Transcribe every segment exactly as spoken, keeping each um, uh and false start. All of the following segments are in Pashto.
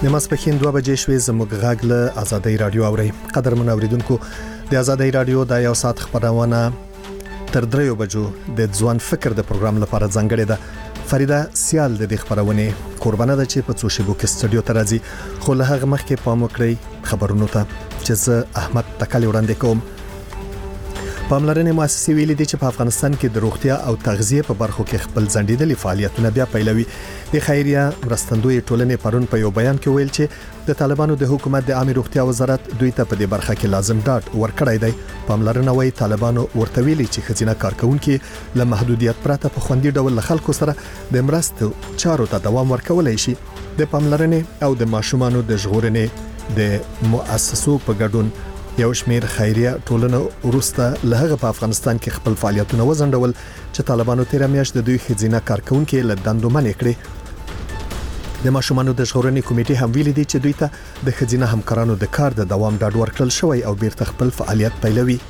د ماسپښین دوه بجې شوې زموږ غږ له آزادۍ رادیو اوري. قدرمن اوریدونکو د آزادۍ رادیو د یو ساعت خبرونه تر دریو بجو د ځوان فکر د پروګرام لپاره ځانګړې ده. فریده سیال د دې خبرونه قربانه ده چې په څو شیبو کې استودیو ته راځي، خو له هغه مخکې پام وکړئ خبرونو ته چې زه احمد تکل وړاندې کوم. پاملرنې مؤسسې ویلي دي چې په افغانستان کې د روغتیا او تغذیه په برخو کې خپل ځنډیدلي فعالیتونه بیا پیلوي. د خیریه مرستندوی ټولنې پرون په یو بیان کې ویل چې د طالبانو د حکومت د عامه روغتیا وزارت دوی ته په دې برخه کې لازم ډاډ ورکړی دی. پاملرنه وایي طالبانو ورته ویلي چې ښځینه کارکونکو له محدودیت پرته په خوندي ډول له خلکو سره د مرستو چارو ته دوام ورکولای شي. د پاملرنې او د ماشومانو د ژغورنې د مؤسسو په ګډون یو شمیر خیریه ټولنه ورسته له هغه په افغانستان کې خپل فعالیتونه وزندول چې طالبانو تیر میاشت د دوی ښځینه کارکونکو له دندو منع کړې. د ماشومانو د ژغورنې کمیټې هم ویلي دي چې دوی ته د ښځینه همکارانو د کار د دوام ډاډ ورکړل شوی او بیرته خپل فعالیت پیلوي.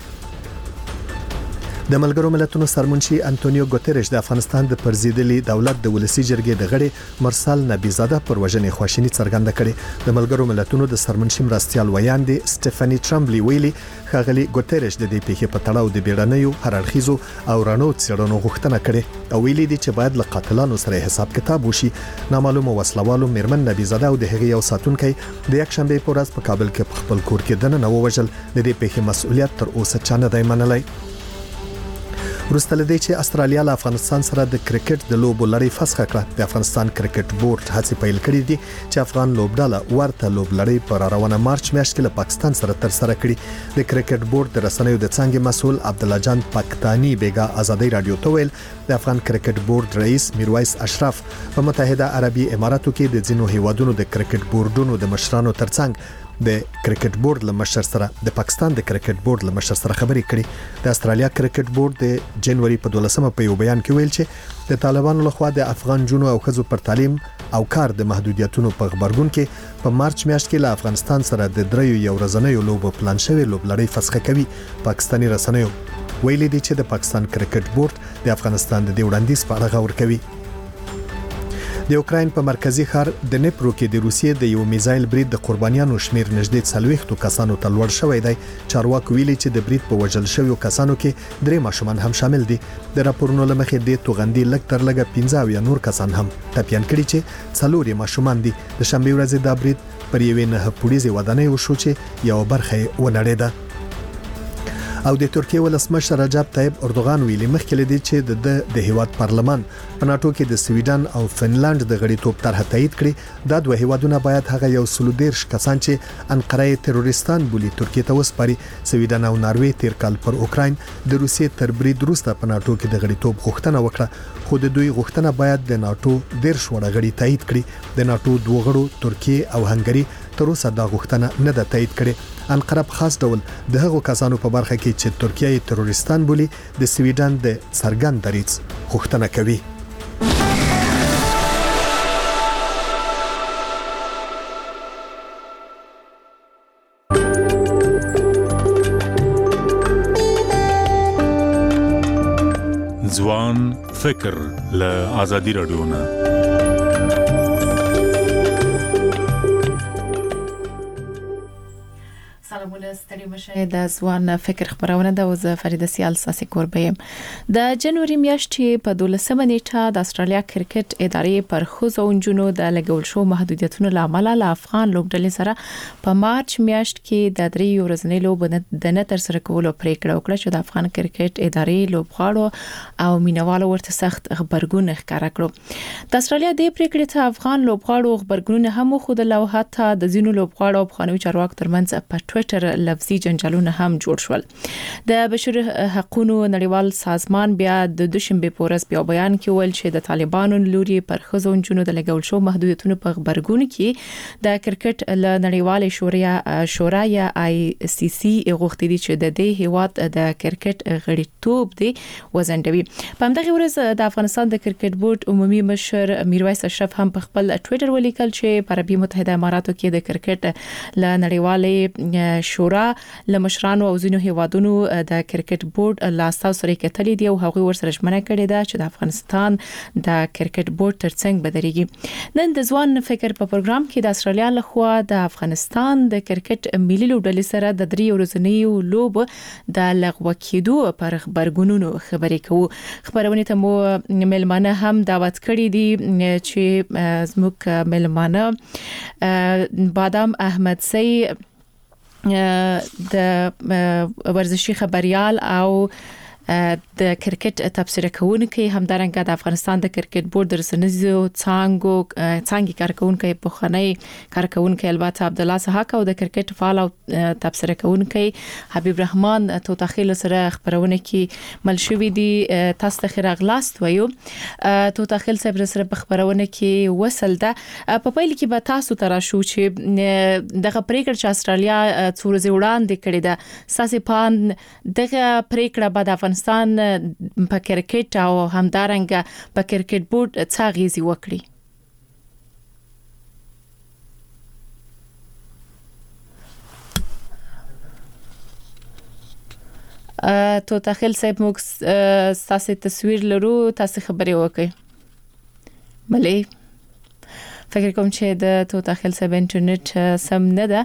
د ملګرو ملتونو سرمنشي انټونیو ګوتریش د افغانستان د پرزیدلي دولت د ولسی جرګې د غړي مرسل نبیزاده پر وژنې خواشینی څرګنده کړې. د ملګرو ملتونو د سرمنشي مرستيال ویاندې سټيفاني ټرمبلی ویلي خاغلی ګوتریش د دې پیښې په تړاو د بیړنیو هررخیزو او رانو څېړنو غوښتنه کړې او ویلي دي چې باید له قاتلانو سره حساب کتاب وشي. نامعلومه وسلوالو میرمن نبیزاده او د هغې یو ساتونکي د یک شنبه په ورځ په کابل کې خپل کور کې دننه ووژل. د دې پیښې مسؤلیت تر اوسه چا نه دی منلی. وروسته لدی چې استرالیا له افغانستان سره د کرکټ د لوبو لړۍ فسخ کړه. د افغانستان کرکټ بورډ هڅې پیل کړې دي چې افغان لوبډاله ورته لوبلړۍ پر روانه مارچ میاشت کې له پاکستان سره تر سره کړي. د کرکټ بورډ د رسنیو د څنګه مسؤل عبد الله جان پاکستاني بیگا آزادۍ رادیو ته ویل د افغان کرکټ بورډ رئیس میرویس اشرف په متحده عربي اماراتو کې د ځینو هیوادونو د کرکټ بورډونو د مشرانو ترڅنګ د کرکټ بورډ له مشر سره د پاکستان د کرکټ بورډ له مشر سره خبرې کړې. د استرالیا کرکټ بورډ د جنوري په دولسمه په یو بیان کې ویل چې د طالبانو لخوا د افغان جنو او خزو پر تعلیم او کار د محدودیتونو په خبرګون کې په مارچ میاشت کې له افغانستان سره د دریو یو ورځنیو لوبو پلان شوی لوبلړۍ فسخ کوي. پاکستاني رسنیو ویلي دي چې د پاکستان کرکټ بورډ د افغانستان د وړاندیز په اړه غور کوي. د اوکراین په مرکزی ښار د نیپرو کې د روسیې د یو میزایل برید د قربانیانو شمیر نږدې څلوېښت کسانو ته لوړ شوی دی. چارواکو ویلي چې د برید په وژل شویو کسانو کې درې ماشومان هم شامل دي. د راپورونو له مخې د توغندي لږ تر لږه پنځه یا نور کسان هم ټپیان کړي چې څلور یې ماشومان دي. د شنبه ورځ د برید پر یوې نه پولیسي ودانۍ وشو چې یو برخه ونړېده. او د ترکیه ولسمشر رجب طیب اردوغان ویلي مخکې لدی چې د د هیواد پارلمان په ناتو کې د سویډن او فنلند د غړیتوب طرح تایید کړي. دا دوه هیوادونه باید هغه یو سلو دیرش کسان چې انقره تروریستان بولی ترکیه ته وسپاري. سویډن او ناروې تیر کال پر اوکراین د روسیې تر برید وروسته په ناتو کې د غړیتوب غوښتنه وکړه، خو د دوی غوښتنه باید د ناتو دیرش وړ غړي تایید کړي. د ناتو دوه غړو ترکیه او هنګری تر اوسه دا غوښتنه نه ده تایید کړې. انقره په خاص ډول د هغو کسانو په برخه کې چې ترکیه یې تروریستان بولی د سویډن د څرګند دریځ غوښتنه کوي. ځوان فکر له آزادۍ رادیو نه ستړي مشه د ځوان فکر خبرونه د وز فریده سیال ساسي کوربیم. د جنوري میاشت په دولسمه نیټه د استرالیا کرکټ ادارې پر خزو انجونو د لګول شو محدودیتونو لامل له افغان لوبډلې سره په مارچ میاشت کې د درې ورځې لوب د نه تر سره کولو پریکړه وکړه چې د افغان کرکټ ادارې لوبغاړو او مینوالو ورته سخت خبرګون ښکارا کړو. د استرالیا د پریکړې ته افغان لوبغاړو خبرګون هم خو د لوحات د زینو لوبغاړو په خانوي چارواک ترمنځ په ټوئیټر لفظي جنجالونه هم جوړ شول. د بشري حقوقو نړیوال سازمان بیا د دوشنبه په ورځ بیا بیان کې ویل چې د طالبانو لوري پر خزو انجونو د لګول شو محدودیتونو په خبرګون کې د کرکټ ل نړیوال شورا شورا یا آی سی سی غوښتي دي چې د دې هیواد د کرکټ غړیتوب دی وزندوي. په همدغه ورځ د افغانستان د کرکټ بورډ عمومي مشر میرویس اشرف هم په خپل ټوئیټر ولیکل چې په عربي متحده اماراتو کې د کرکټ ل نړیوال شورا لمشرانو او ځینو هیوادونو د کرکټ بورډ لاساو سره کتلې دی او هغه ورسره ژمنه کړې ده چې د افغانستان د کرکټ بورډ ترڅنګ بدريږي. نن د ځوان فکر په پروګرام کې د استرالیا لخوا د افغانستان د کرکټ ملي لوبډلې سره د درې ورځنیو لوب د لغوه کېدو پر خبرګونونو خبرې کوو. خبرونه ته مو ملمانه هم دعوت کړې دي چې زموږ ملمانه بادام احمد سي د ورزشي خبريال او د کرکټ تبصره کوونکی همدارنګه د افغانستان د کرکټ بورډ د رسنیزو څانګو څانګي کارکونکي په خنۍ کارکونکي البته عبد الله سحاق او د کرکټ فعال او تبصره کوونکی حبیب رحمان توتاخیل سره خبرونه کې ملشوي دي. تاسو ته خیرغلاست وایو. توتاخیل سره سره خبرونه کې وصل ده. په پیل کې به تاسو ترا شو چې دغه پریکړه چې استرالیا څورځ وړاندې کړې ده ساسي پان دغه پریکړه به د افغانستان په کرکټ او همدارنګه په کرکټ بورډ څه غیزي وکړي. ا تو تخیل صاحب موږ تاسو تصویر لرو تاسو خبرې وکړئ. بلې فکر کوم چې د تو تخیل صاحب انټرنیټ سم نه ده.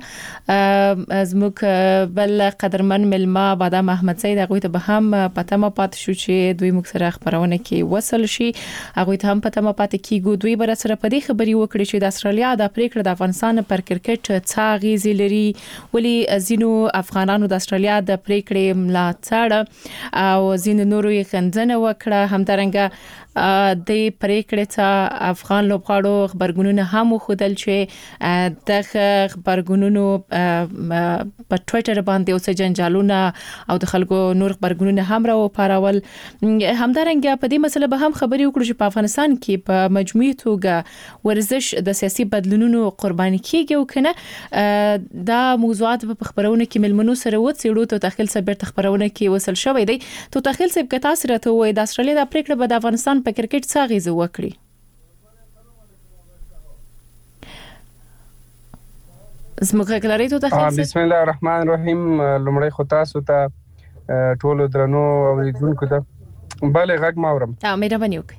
زموږ بل قدرمن ملما بادام احمد سید هغه ته به هم پته ما پات شو چې دوی موږ سره خبرونه کې وصل شي. هغه ته هم پته ما پات کیږي دوی بر سره په دې خبري وکړي چې د استرالیا د پریکړه د افغانستان پر کرکټ څا غیزي لري ولی زینو افغانانو د استرالیا د پریکړې ملاتړ او زین نورو یې خندنه وکړه. همدارنګه د پریکړې ته افغان لوبغاړو خبرګونونه هم خودل چې د خبرګونونو په ټوئیټر باندې اوس جنجالونه او د خلکو نور خبرګونونه هم راو پارول. همدارنګه په دې مسله به هم خبري وکړو چې په افغانستان کې په مجموعي توګه ورزش د سیاسي بدلونونو قرباني کیږي او کنه دا موضوعات په خبرونه کې ملمنو سره وڅېړو. ته تخیل سبرت خبرونه کې وصل شوې دی. ته تخیل سب کتا سره ته وای د استرالیا د پریکړه به د افغانستان په کرکټ څه غیزه وکړي. زموږ غلاري ته تخیل. بسم الله الرحمن الرحیم. لمړی خو تاسو ته ټولو درنو اوریدونکو ته bale غږ ماورم. اه مهرباني وکړئ.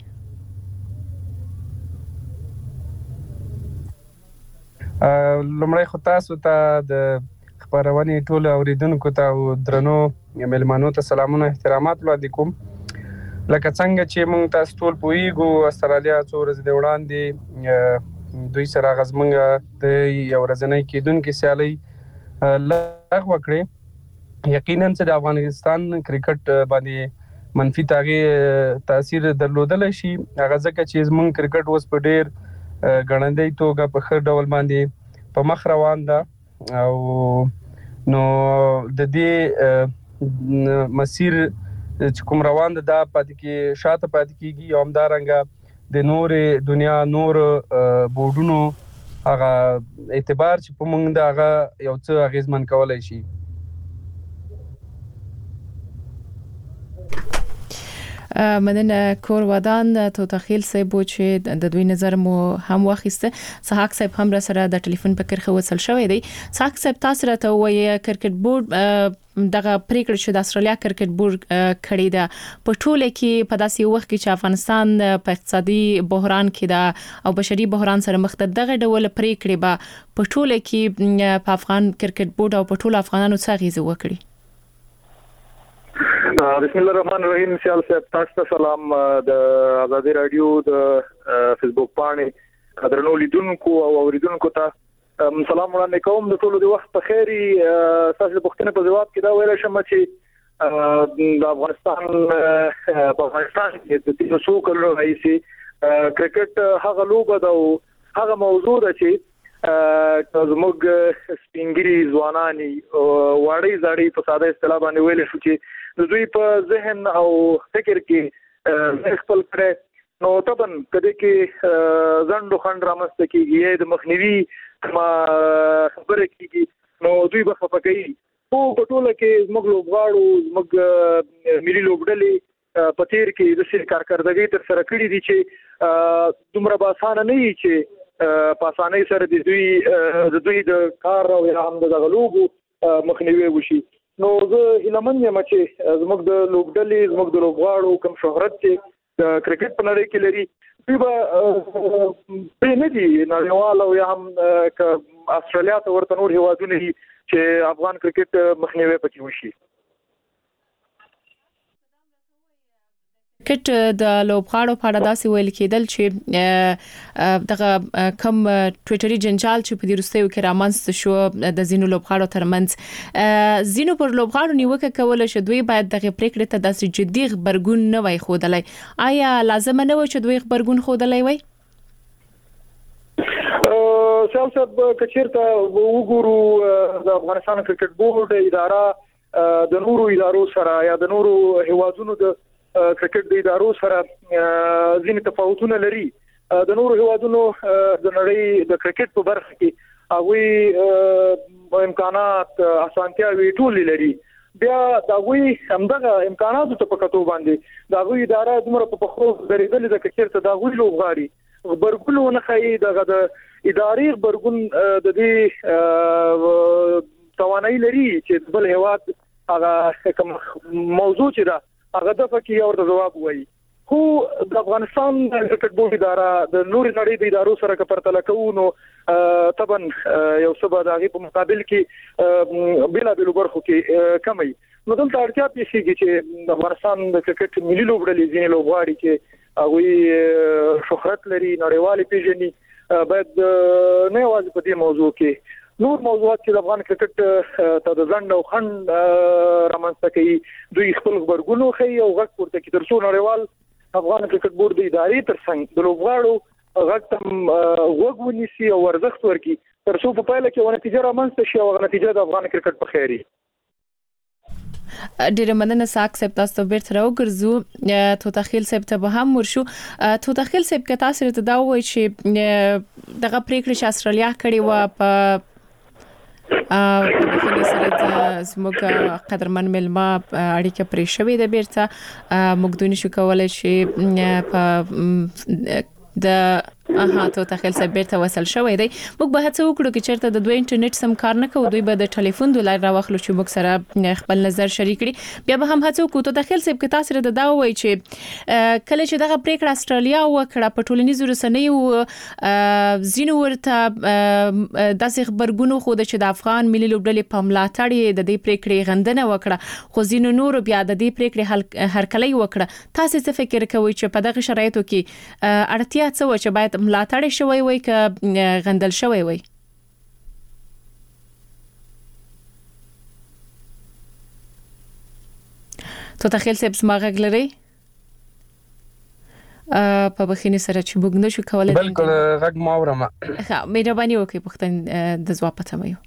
لمړی خو تاسو ته د خبرونې ټولو اوریدونکو ته او درنو ملمانو ته سلامونه احترامات وړاندې کوم. لکه څنګه چې موږ تاسو ټول پوهیږو استرالیا څو ورځې وړاندې دوی سره غزمنګ د یو ورځنۍ کېدونکو سیالي لغوه کړې. یقینا چې د افغانستان کرکټ باندې منفي تاثیر درلودل شي هغه ځکه چې زموږ کرکټ اوس په ډیر غړندې توګه په خیر ډول باندې په مخ روان ده او نو د دې مسیر چې کوم روان ده دا پاتې کې شاته پاتې کیږي او همدارنګه د نورې دنیا نور بورډونو هغه اعتبار چې په موږ دا هغه یو څه اغیزمن کولای شي. مننه کور ودان تو تخیل صاحب چې د دوی نظر مو هم واخیسته. سحاق صاحب هم را سره د ټلیفون په کرخه وصل شوی دی. سحاق صاحب تاسو راته وایي کرکټ بورډ دغه پریکړه چې د استرالیا کرکټ بورډ کړی ده په ټوله کې په داسې وخت کې چې افغانستان په اقتصادي بحران کې ده او بشري بحران سره مخ ته دغه ډول پریکړه به په ټوله کې په افغان کرکټ بورډ او په ټول افغانانو څه غیزه وکړي. بسم الله الرحمن الرحیم. سیال صاحب تاسو ته سلام. د آزادی رادیو د فیسبوک باندې قدرنو لیدونکو او اوریدونکو ته سلام وړاندې کوم. د ټولو د وخت په خیری تاسو د پوښتنې په جواب کې دا ویل شم چې د افغانستان په افغانستان کې د تیرو څو کلونو راهیسې کرکټ هغه لوبه ده او هغه موضوع ده چې زموږ سپینګری ځوانانی واړی زاړی په ساده اصطلاح باندې ویل شو چې د دوی په ذهن او فکر کې خپل کړه. نو طبعا کله کې زندو خند رامسته کېږي د مخنیوي ما خبره کېږي نو دوی به ففقي او په ټوله کې زموږ لوبغاړو زموږ ملي لوبډلې په تیر کې د سر کارکردګۍ تر سره کړې دي چې دومره به اسانه نه وي چې په اسانۍ سره د دوی د دوی د کار او هم د غلوبو مخنیوي وشي. نو زه هیلمن یم چې زموږ د لوبډلې زموږ د لوبغاړو کوم شهرت چې د کرکټ په نړۍ کې لري دوی به په نه دي نړیوال او یا هم ک استرالیا ته ورته نور هیوادونه چې افغان کرکټ مخنیوي پکې وشي. کرکټ د لوبغاړو په اړه داسې ویل کېدل چې دغه کم ټویټري جنجال چې په دې وروستیو کې رامنځته شو د زینو لوبغاړو ترمنځ زینو پر لوبغاړو نیوکه کوله چې دوی باید دغه پریکړې ته داسې جدي خبرګون نه وای خودلای. آیا لازم نه و چې دوی خبرګون خودلای وای؟ سیاست کچیرته وګورو د افغانستان کرکټ بورډ اداره د نورو ادارو سره یا د نورو هیوادونو د کرکټ د ادارو سره ځینې تفاوتونه لري. د نورو هیوادونو د نړۍ د کرکټ په برخه کې هغه امکانات اسانتیاوي ټول لري. بیا دا وی همدغه امکاناتو ته په کتو باندې دا وی اداره دومره په خو درېدل د کرکټ ته دا وی لوبغاړي خبرګون نه خي دغه د اداري خبرګون د دې توانایي لري چې بل هیواد هغه کوم موضوع چې دا هغه د پکې اور د جواب وایي. خو د افغانستان کرکټ بورډ اداره د نور نړۍ د ادارو سره کپرتل کوونو طبعا یو سبا د هغه په مقابل کې بلا بلا برخو کې کمی. نو دلته اړتیا پیښیږي چې د افغانستان د کرکټ ملي لوبډلې ځینې لوبغاړي چې هغه شهرت لري نړیوالي پیژني باید نه یوازې په دې موضوع کې نور موضوعات چې د افغان کرکټ ته د ځند او خند رامنځته کوي دوی خپل خبرګونو خي او غږ پورته کوي تر څو نړیوال افغان کرکټ بورډ د ادارې ترڅنګ د لوبغاړو غږ تم وګ ونیسي او ورزښت ورکړي تر څو په پایله کې ونه نتیجه رامنځته شي او نتیجه د افغان کرکټ په خیري. ډیره مننه ساک صاحب تاسو ته بیرته راوګرځو تو تخیل صاحب ته به هم ورشو. تو تخیل صاحب که تاسو ته دا وایي چې دغه پریکړه چې استرالیا کړې و په ا په سره د زموږ قدرمن ملما اړیکه پرې شوې ده بیرته موږ دونی شو کولای شي په د اها تو تخیل صاحب بیرته وصل شوې دی. موږ به هڅه وکړو چې چیرته د دوی انټرنیټ سم کار نه کوي دوی به د ټلیفون د لای راوخلو چې موږ سره خپل نظر شریک کړي بیا به هم هڅه وکړو. تو تخیل صاحب که تاسو ته دا وایي چې کله چې دغه پریکړه استرالیا وکړه په ټولنیزو رسنیو زینو ورته داسې خبرګونو خو د چې د افغان ملي لوبډلې په ملاتړ د دې پریکړې غندنه وکړه خو زینو نور بیا د دې پریکړې هرکلی وکړه. تاسو څه فکر کوئ چې په دغه شرایطو کې اړتیا څه و چې باید ملاتړ شوی وي ک غندل شوی وي؟ تو تخیل صاحب سماغه لري په بخینه سره چې موږ نشو کولای بالکل غږ ما اورم. ها مهرباني وکړئ پښتون د ځواب پته مې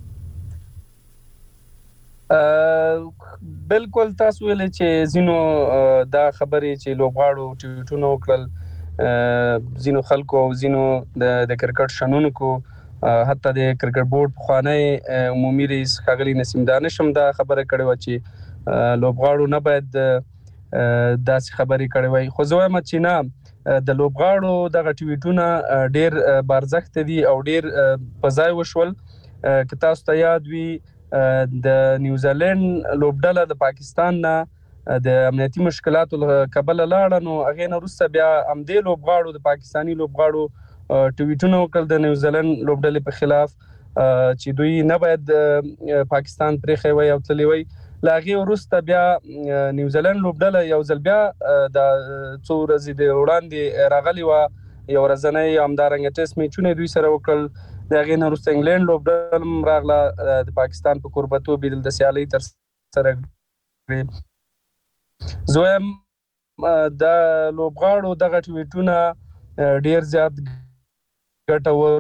بالکل تاسو ویل چې زینو دا خبرې چې لوبغاړو ټویټونه وکړل زینو خلکو او زینو د کرکټ شنونکو حتی د کرکټ بورډ په خوانې عمومي رئیس خاغلی نسیم دانشم دا خبره کړې و چې لوبغاړو نه باید داسې خبرې کړې وای. خو زه وایم چې نه د لوبغاړو دغه ټویټونه ډیر بارزښت دي او ډیر په ځای وشول. که تاسو ته یاد وي د نیوزیلند لوبډله د پاکستان نه د امنیتي مشکلاتو کبل لاړه نو هغه نه وروسته بیا امدې لوبغاړو د پاکستانی لوبغاړو ټویټونه وکړل د نیوزیلند لوبډلې په خلاف چې دوی نه باید پاکستان پرې خوي او تللی وي. لاغي وروسته بیا نیوزیلند لوبډله یو ځل بیا د څو ورځې د وړاندې راغلی و یو ورځنی همدارنګه ټیسټ میچونه دوی سره وکړل. د هغې نه وروسته انګلند لوبډله راغله د پاکستان په کوربتو بیل د سیالۍ تر سره کړې. زویم د لوبغاړو دغه ټویټونه ډیر زیات ګټور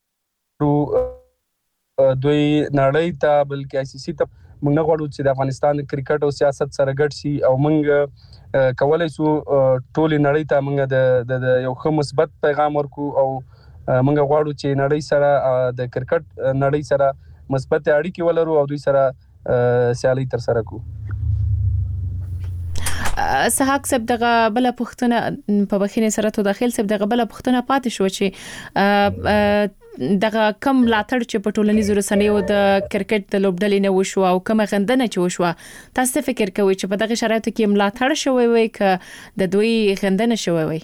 دوی نړۍ ته بلکې آی سی سی ته موږ نه غواړو چې د افغانستان کرکټ او سیاست سره ګډ شي او موږ کولای شو ټول نړۍ ته موږ د یو ښه مثبت پیغام ورکو او موږ غواړو چې نړۍ سره د کرکټ نړۍ سره مثبت اړیکې ولرو او دوی سره سیالي تر سره کوو. سحاق صاحب دغه بل پښتنه په بخینه سره تو داخل صاحب دغه بل پښتنه پاتې شو چې دغه کم لاتړ چې په ټولنیزو رسنیو د کرکټ د لوبډلې نه وشو او کوم غندنه چې وشو تاسو فکر کوئ چې په دغه شرایطو کې ملاتړ شوی وي ک د دوی غندنه شوی وي؟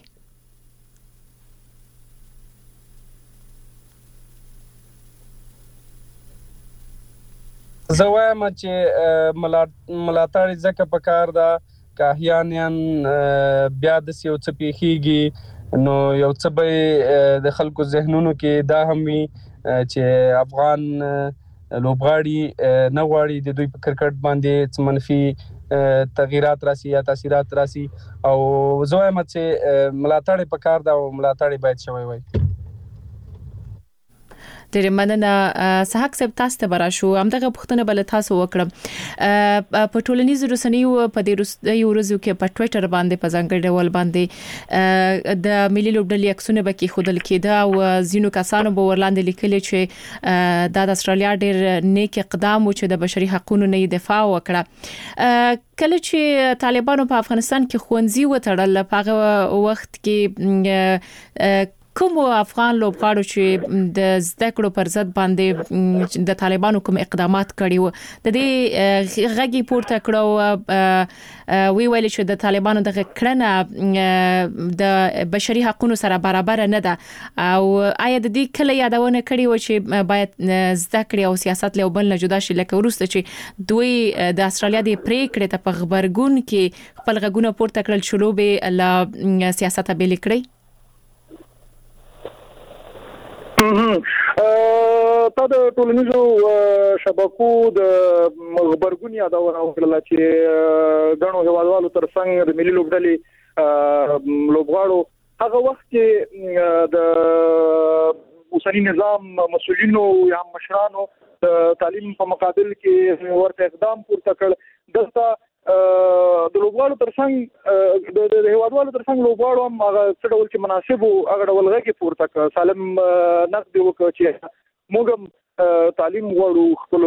زه وایم چې ملاتړ ځکه په کار ده که احیاناً بیا د یو څه پیخیږي نو یو څه به د خلکو ذهنونو کې دا هم وي چې افغان لوبغاړي نه غواړي د دوی په کرکټ باندې منفي تغیرات راسي یا تاثیرات راسي او زه وایم چې ملاتړ په کار ده او ملاتړ باید شوی وي. ډېر مننه صحاک صاحب تاسو ته برا شو همدغه پوښتنه بل تاسو وکړم په ټولنیزو رسنیو په دې ورځو کې په ټوئیټر باندې په ځانګړي ډول باندې د ملي لوبډلې عکسونه به کې خودل کېده او زینو کسانو به ورلاندې لیکلي چې د استرالیا ډېر نیک اقدام و چې د بشري حقوقو نه دفاع وکړه. کله چې طالبانو په افغانستان کې خوندزي وټړل په هغه وخت کې کوم افغان لوبغاړو چې د زده کړو پر ضد باندې د طالبانو کوم اقدامات کړي وو د دې غږی پورته کړو وی ویل چې د طالبانو د کړنه د بشري حقوقو سره برابر نه ده او آیا د دې کله یادونه کړي و چې باید زده کړې او سیاست له بل نه جدا شي لکه ورسته چې دوی د استرالیا د پریکړې ته په خبرګون کې خپل غږونه پورته کړل شروع به له سیاست به لیکړي؟ تا د ټولنیزو شبکو د خبرګون یادونه وکړه چې غنو هوادوالو ترڅنګ د ملي لوبډلې لوبغاړو هغه وخت کې د اوسنی نظام مسؤلینو یا مشرانو د تعلیم په مقابل کې ورته اقدام پورته کړ دلته د لوبغاړو ترڅنګ د هوادوالو ترڅنګ لوبغاړو هم هغه څه ډول چې مناسب او هغه ډول غږی پورته کړ سالم نقد وکړ چې موږ هم تعلیم غواړو خپل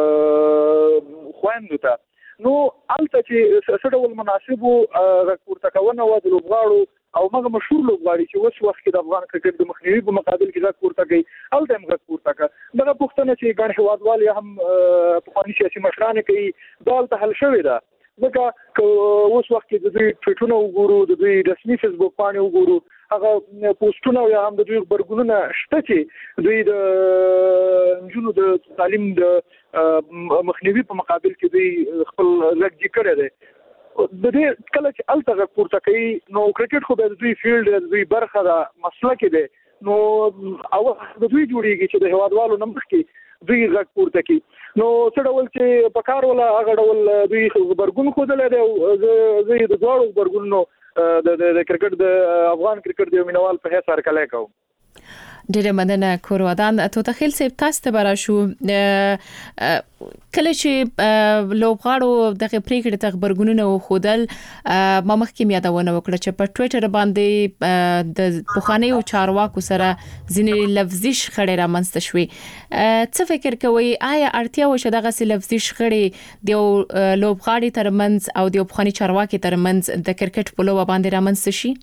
خويندو ته نو البته چې څه ډول مناسب غږ پورته کوونه و د لوبغاړو او موږ مشهور لوبغاړي چې اوس وخت کې د افغان کرکټ د مخنیوي په مقابل کې غږ پورته کوي البته هم غږ پورته کوي دغه پوښتنه چې ګڼ هوادوال هم په قانوني سیاسي مشرانه کوي دا ته حل شوی ده ځکه اوس وخت کې د دوی ټویټونه وګورو د دوی رسمي فیسبوک باندې وګورو هغه پوسټونه یا هم د دوی خبرګونونه شته چې دوی د جنو د تعلیم د مخنیوي په مقابل کې دوی خپل لګي کړی دی د دې کله چې الته پورته کوي نو کرکټ خو د دوی فیلډ د دوی برخه ده مسله کې ده نو او د دوی جوړیږي چې د هوادوالو نمبر کې دوی غږ پورته کوي نو څه ډول چې په کار ولا هغه ډول دوی خبرګون خوده دی او زه د دوړو خبرګونو د کرکټ د افغان کرکټ د مینوال په هڅه سره کله کوم. ډېر مننه کورودان تو تخیل سیب تاسو ته برا شو کله چې لوبغاړو د پریکړې ته خبرګونونه وخودل ما مخکې یادونه وکړه چې په ټوئیټر باندې د پوخانیو چارواکو سره ځینې لفظي شخړې رامنځته شوې څه فکر کوئ آیا اړتیا و چې دغه لفظي شخړې د لوبغاړي ترمنځ او د پوخاني چارواکي ترمنځ د کرکټ په لوبه باندې رامنځته شي؟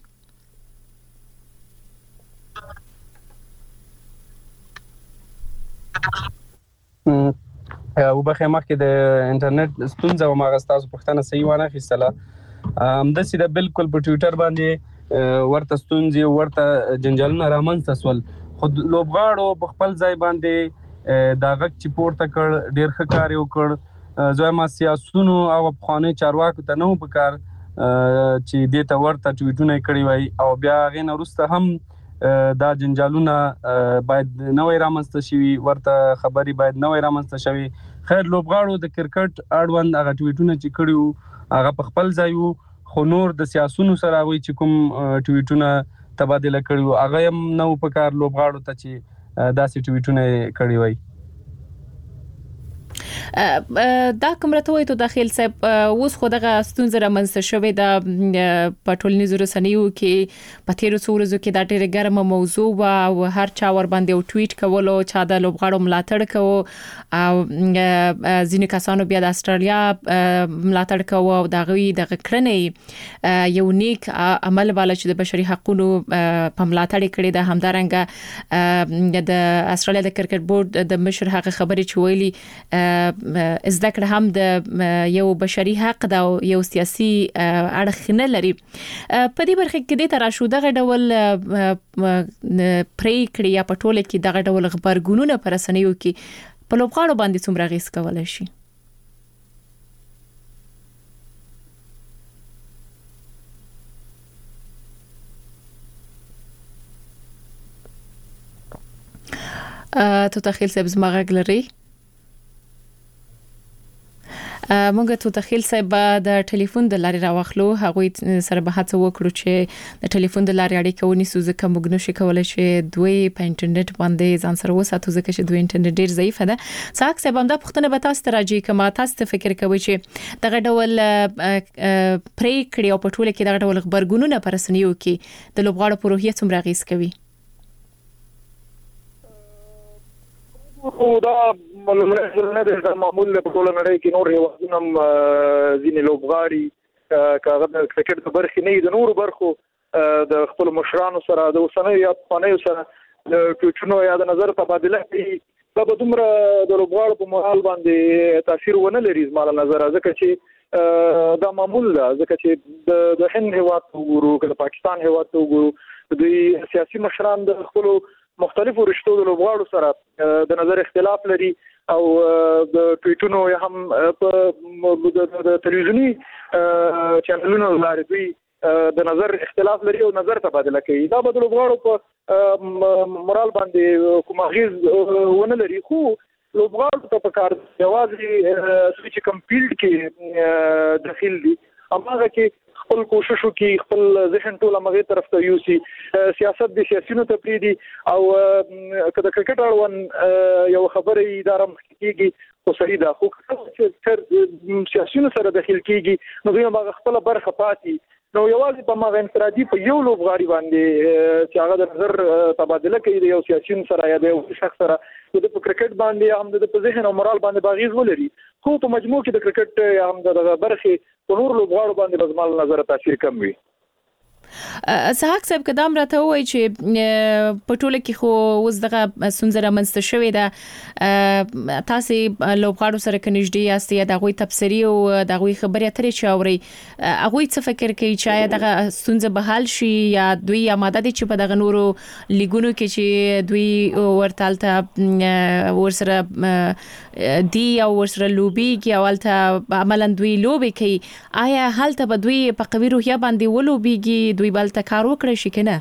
او بخې مخکې د انټرنیټ ستونزه او ماغستاسو پښتنه صحیح ونه خېستله ام د سیده بالکل په ټوئیټر باندې ورته ستونزې ورته جنجالونه رامنځته سول خو لوبغاړو په خپل ځای باندې دا غږ چې پورته کړ ډیر ښه کار وکړ زما سیاسيونو او افغاني چارواکو ته نو په کار چې د ته ورته ټویټونه کړی وای او بیا غین وروسته هم دا جنجالونه باید نوې رامنځته شي ورته خبري باید نوې رامنځته شي خیر لوبغاړو د کرکټ اړوند هغه ټویټونه چې کړیو هغه په خپل ځای وو خو نور د سیاسيونو سره وي چې کوم ټویټونه تبادله کړیو هغه هم نو په کار لوبغاړو ته چې داسې ټویټونه کړی وای. دا کوم راته وایي ته داخل صاحب اوس خو دغه ستونزه رامنځته شوې د پټولنیزو رسنیو کې په تیرو څو ورځو کې دا ډېره ګرمه موضوع و او هر چا ور باندې او ټویټ کولو چا د لوبغاړو ملاتړ کوو او ځینې کسانو بیا د استرالیا ملاتړ کوو او دغه د کړنې یو نیک عمل والا چې د بشري حقوقو په ملاتړ کړي د همدارنګه د استرالیا د کرکټ بورډ د مشر هغه خبرې چې ویلي زده کړه هم د یو بشري حق دا یو سیاسي اړخ نه لري. په دې برخه کې د تراشو دغه ډول پریکړې یا پټوله کې دغه ډول خبرګونونه پر رسنیو کې په لوبغاړو باندې څومره غیس کولای شي؟ ته تخیل صاحب زما غږ لري؟ مونږ ته تخیل صاحب د ټلیفون د لارې راوخلو هغه سره به هڅه وکړو چې د ټلیفون د لارې اړیکه ونیسو ځکه موږ نشو کولای چې دوی په انټرنیټ باندې ځان سره وساتو ځکه چې دوی انټرنیټ ډیر ضعیف ده. څاک صاحب هم دا پښتنه به تاسو ته راځي کما تاسو ته فکر کوئ چې دغه ډول پریکړې او پټوله کې دغه ډول خبرګونونه پر رسنیو کې د لوبغاړو په روحیه څومره غیس کوي؟ او دا ملمنه د معمول په ټول نړۍ کې نور هیوادونه ځینې لوبغاړي کاغه د کرکټ په برخه نه د نور برخو د خپل مشرانو سره د اوسنۍ یا پخوانیو سره د ټویټونو یا د نظر تبادله کوي. دا به دومره د لوبغاړو په مورال باندې تاثیر ونه لري زما له نظر ځکه چې دا معمول ده ځکه چې د هند هیواد وګورو که د پاکستان هیواد وګورو دوی سیاسي مشران د خپل مختلفو رشتو د لوبغاړو سره د نظر اختلاف لري او د ټویټونو یا هم په د تلویزیونی چینلونو لارې دوی د نظر اختلاف لري او نظر تبادله کوي. دا به د لوبغاړو په مورال باندې کوم اغیز ونه لري خو لوبغاړو ته په کار یوازې سویچ کمپیلډ کې داخل دي هغه کې خپل کوشش وکي خپل ذهن ټول مغه طرف ته یوسي سیاست د سیاسيونو ته پریدي او کله کرکټ اړوند یو خبره اداره مخکېږي خو صحیح ده خو چې سیاسيونو سره داخل کیږي نو دوی هغه خپل برخه پاتې نو یوازې په مغه انفرادي په یو لوبغاړي باندې چې هغه د نظر تبادله کوي د یو سیاسيون سره یا د یو شخص سره د کرکټ باندې هم د په ذهن او مورال باندې باغیز ولري خو په مجموع کې د کرکټ یا هم د برخه په نور لوبغاړو باندې بزمال نظر تاثیر کم وي. صحاک صاحب قدم راته وای چې په ټوله کې خو اوس دغه سنځره منځته شوې ده تاسو لوبغاړو سره کنيږدي یاست یا دغه تفسیری او دغه خبرې اترې چاوري هغه څه فکر کوي چې دغه سنځه به حل شي یا دوی آماده دي چې په دغه نورو لیګونو کې چې دوی ورتالته ورسره دی او ورسره لوبي کې اولته عملاً دوی لوبي کوي آیا حالته به دوی په قوي روحیه باندې ولوبيږي دوی بلته کار وکړي شي کنه؟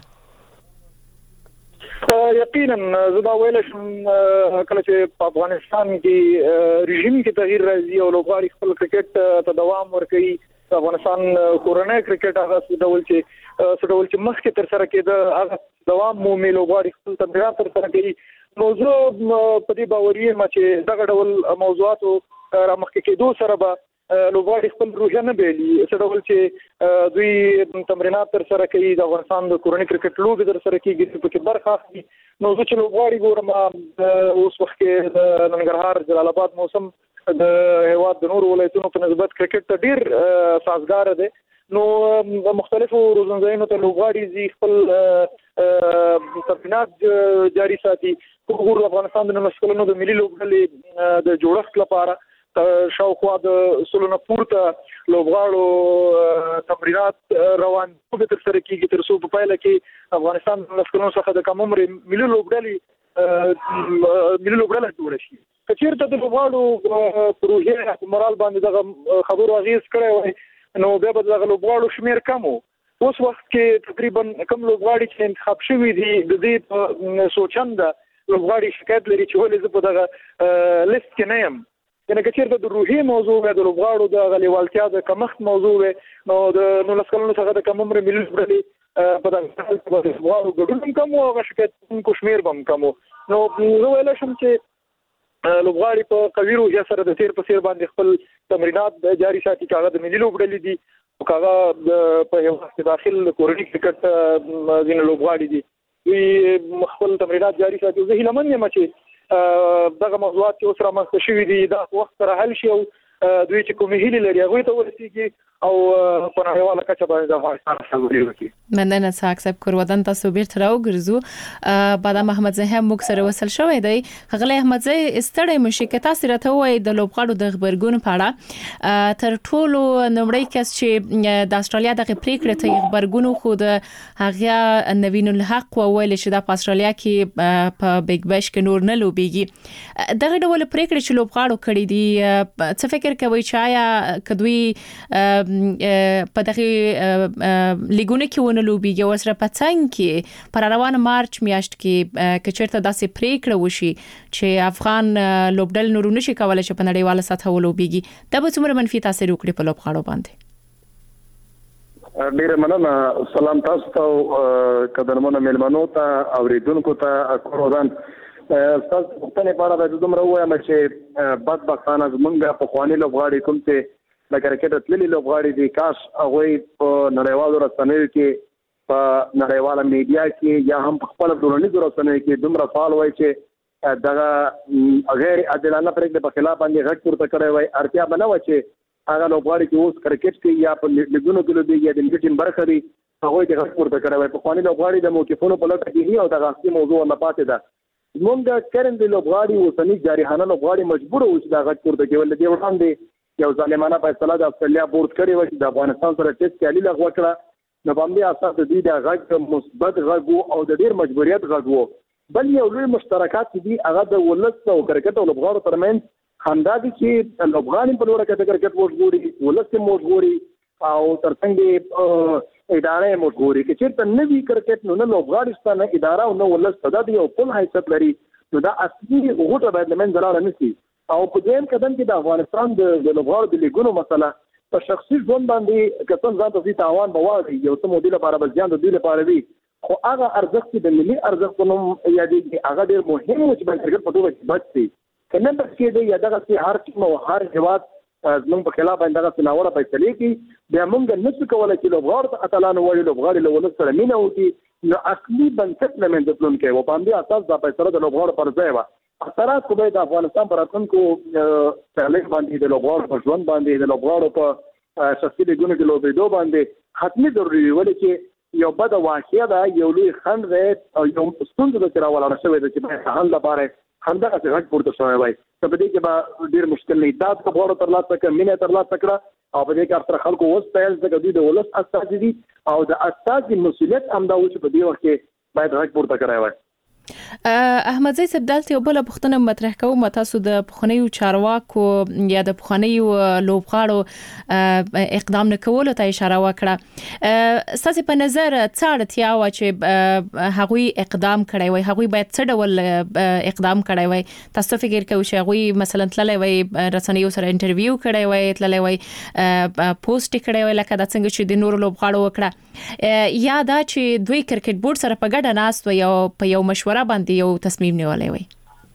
یقینا زما ویل شم کله چې په افغانستان کې رژیم کې تغییر راځي او لوبغاړي خپل کرکټ ته دوام ورکوي افغانستان کورنۍ کرکټ هغه ډول چې څه ډول چې مخکې تر سره کېده هغه دوام مومي لوبغاړي خپل تمرینات تر سره کوي موضوع په دې باوري ما چې دغه ډول موضوعاتو را مخکې کېدو سره به لوبغاړي خپل روحیه نه بیلي څه ډول چې دوی تمرینات تر سره کوي د افغانستان د کورنۍ کرکټ لوبې تر سره کیږي په کې برخه اخلي نو زه چې لوبغاړي ګورم اوس وخت کې د ننګرهار جلال آباد موسم د هیواد د نورو ولایتونو په نسبت کرکټ ته ډیر سازګار دی نو مختلفو روزنځایونو ته لوبغاړي زی خپل تمرینات جاري ساتي په افغانستان د مسکلونو د ملي لوبډلې د جوړښت لپاره شاوخوا د سلونه پورته لوبغاړو تمرینات روان په تر سره کیږي تر څو په پایله کې افغانستان د مسکلونو څخه د کم عمر ملي لوبډلې ملي لوبډلې جوړ شي کچیرته د لوبغاړو پروژه مورال باندې دغه خبرو اغیز کړی وای نو بیا به دغه لوبغاړو شمیر کم وو اوس وخت کې تقریبا کم لوبغاړي چې انتخاب شوي دي د دې په سوچنده لوبغاړي شکایت لري چې ولې زه په دغه لیست کې نه یم کنه کچیرته د روحي موضوع د لوبغاړو د غلیوالتیا د کمښت موضوع نو د نو لسکلونو څخه د کم عمر ملي لوبډلې په دغه حالت کې د لوبغاړو ګډون کم او شکایت کو شمیر بم کم نو زه ویل شم چې لوبغاړي په قوي روحیه سره د تیر په سیر باندې خپل تمرینات جاري ساتي. کاغه د ملي لوبډلې دي او کاغه په یو وخت داخل کورني کرکټ ځین لوبغاړي دي دوی خپل تمرینات جاري ساتي. زه هیله من یم چې دغه موضوعات چې اوس رامنځته شوي دي دا وخت سره حل شي او دوی چې کومې هیلې لري هغوی ته ورسیږي او په نړیواله کچه باندې د افغانستان سرلوړي وکړي. مننه ساک صاحب کورودن تاسو بیرته راوګرځو. بعد احمد زه هم موږ سره وصل شوی دی. غلی احمد زه استړی مشي که تاسو راته وایي د لوبغاړو د خبرګون په اړه تر ټولو نمړی کس چې د استرالیا د پریکړې ته خبرګون خو د هغه نوین الحق وویل چې د استرالیا کې په بیگ بیش کې نور نه لوبيږي. دغه ډول پریکړې چې لوبغاړو کړې دي څه فکر کوي چې آیا کدوې په دغه لیګونه کې ونه لوبيږي او سره پڅنګ کې پر روان مارچ میاشت کې کچرته داسې پریکړه وشي چې افغان لوبډل نور نشي کولای چې په نړیواله سطح ولوبيږي دا به څومره منفي تاثیر وکړي په لوبغاړو باندې؟ ډیره مننه. سلام تاسو ته قدرمنو مېلمنو ته اوریدونکو ته کورودن. تاسو په پنه پاره د دومره وایم چې بدبختانه زمونږ په خواني لوبغاړي کوم ته د کرکټ تللي لوبغاړي دي کاش هغه په نړیوالو رسنیو کې په نړیواله میډیا کې یا هم په خپل ټولنیزو رسنیو کې دومره فعال وای چې دغه غیر عادلانه پریکړې په خلاف باندې غږ پورته کړی وای. اړتیا به نه و چې هغه لوبغاړي چې اوس کرکټ کې یا په لیګونو کې لوبېږي یا د ملي ټیم برخه دي هغوی ته غږ پورته کړی وای. پخواني لوبغاړي د موقفونو په لټه کې او دغه اصلي موضوع نه پاتې ده. زمونږ د کرنټ لوبغاړي اوسني جارحانه لوبغاړي مجبور وو چې دا غږ پورته کول دي. وړاندې یو ظالمانه فیصله د استرالیا بورډ کړی و چې د افغانستان سره ټیسټ کالي لغوه کړه. نو باندې اساس د دې د غږ مثبت غږ او د ډیر مجبوریت غږ وو. بل یو لوی مشترکات دي هغه د ولس او کرکټ او لوبغاړو ترمنځ همدا دي چې لوبغاړي په لوړه کې د کرکټ موږ ولس موږ او ترڅنګ ادارې موږ چې چیرته نوی کرکټ نو نه لوبغاړي ستنه اداره او نو ولس صدا دی او په حیثیت لري نو دا اصلي غوټه باید لمن زلاله نشي. او په دې قدم کې د افغانستان د لوبغاړو د لیګونو مسله په شخصي ژوند باندې کتن ځان ته تاوان بواړي یو څه مودې لپاره بل ځان د دې لپاره وي خو هغه ارزښت د ملي ارزښتونو یادېږي هغه ډېر مهم و چې باید کرکټ په توګه کې بچ شي. کنه بس کې دی یا دغه هر ټیم او هر هیواد زموږ په خلاف باندې دغه سناوره فیصله کوي بیا موږ نشو کولای چې لوبغاړو ته اتلانو وایي لوبغاړي له ولس سره مینه وکړي نو اصلي بنسټ لمن د پلان کې و باندې اساس د فیصله د لوبغاړو پر ځای و. اثرات خو د افغانستان پر راتلونکو تعلیق باندې د لوبغاړو په ژوند باندې د لوبغاړو په شخصي لیګونو کې لوبېدو باندې حتمي ضروري ولې چې یو بد واقعیا ده یو لوی خند او یو ستونزه د راولاړه شوې ده چې په حل لپاره همدغه څه پورته شوی وای. په دې کې به ډیر مشکل نه دا په غوړو تر لاسه کې مینه تر لاسه کړه او په دې کې اکثر خلکو اوس پیل څنګه دوی د ولس اساس دي او د اساس مسؤلیت هم دا و چې په دې وخت کې باید غږ پورته کړی وای. احمد زئی صاحب دلته یو بل پوښتنه مطرح کوم تاسو د پخوانیو چارواکو یا د پخوانیو لوبغاړو اقدام نه کولو ته اشاره وکړه. ستاسو په نظر څه اړتیا و چې هغوی اقدام کړی وای هغوی باید څه ډول اقدام کړی وای؟ تاسو فکر کوئ چې هغوی مثلا تللی وای رسنیو سره انټرویو کړی وای تللی وای پوسټ کړی وای لکه د څنګه چې د نورو لوبغاړو وکړه یا دا چې دوی کرکټ بورډ سره په ګډه ناست وي او په یو مشوره باندې یو تصمیم نیولای وي؟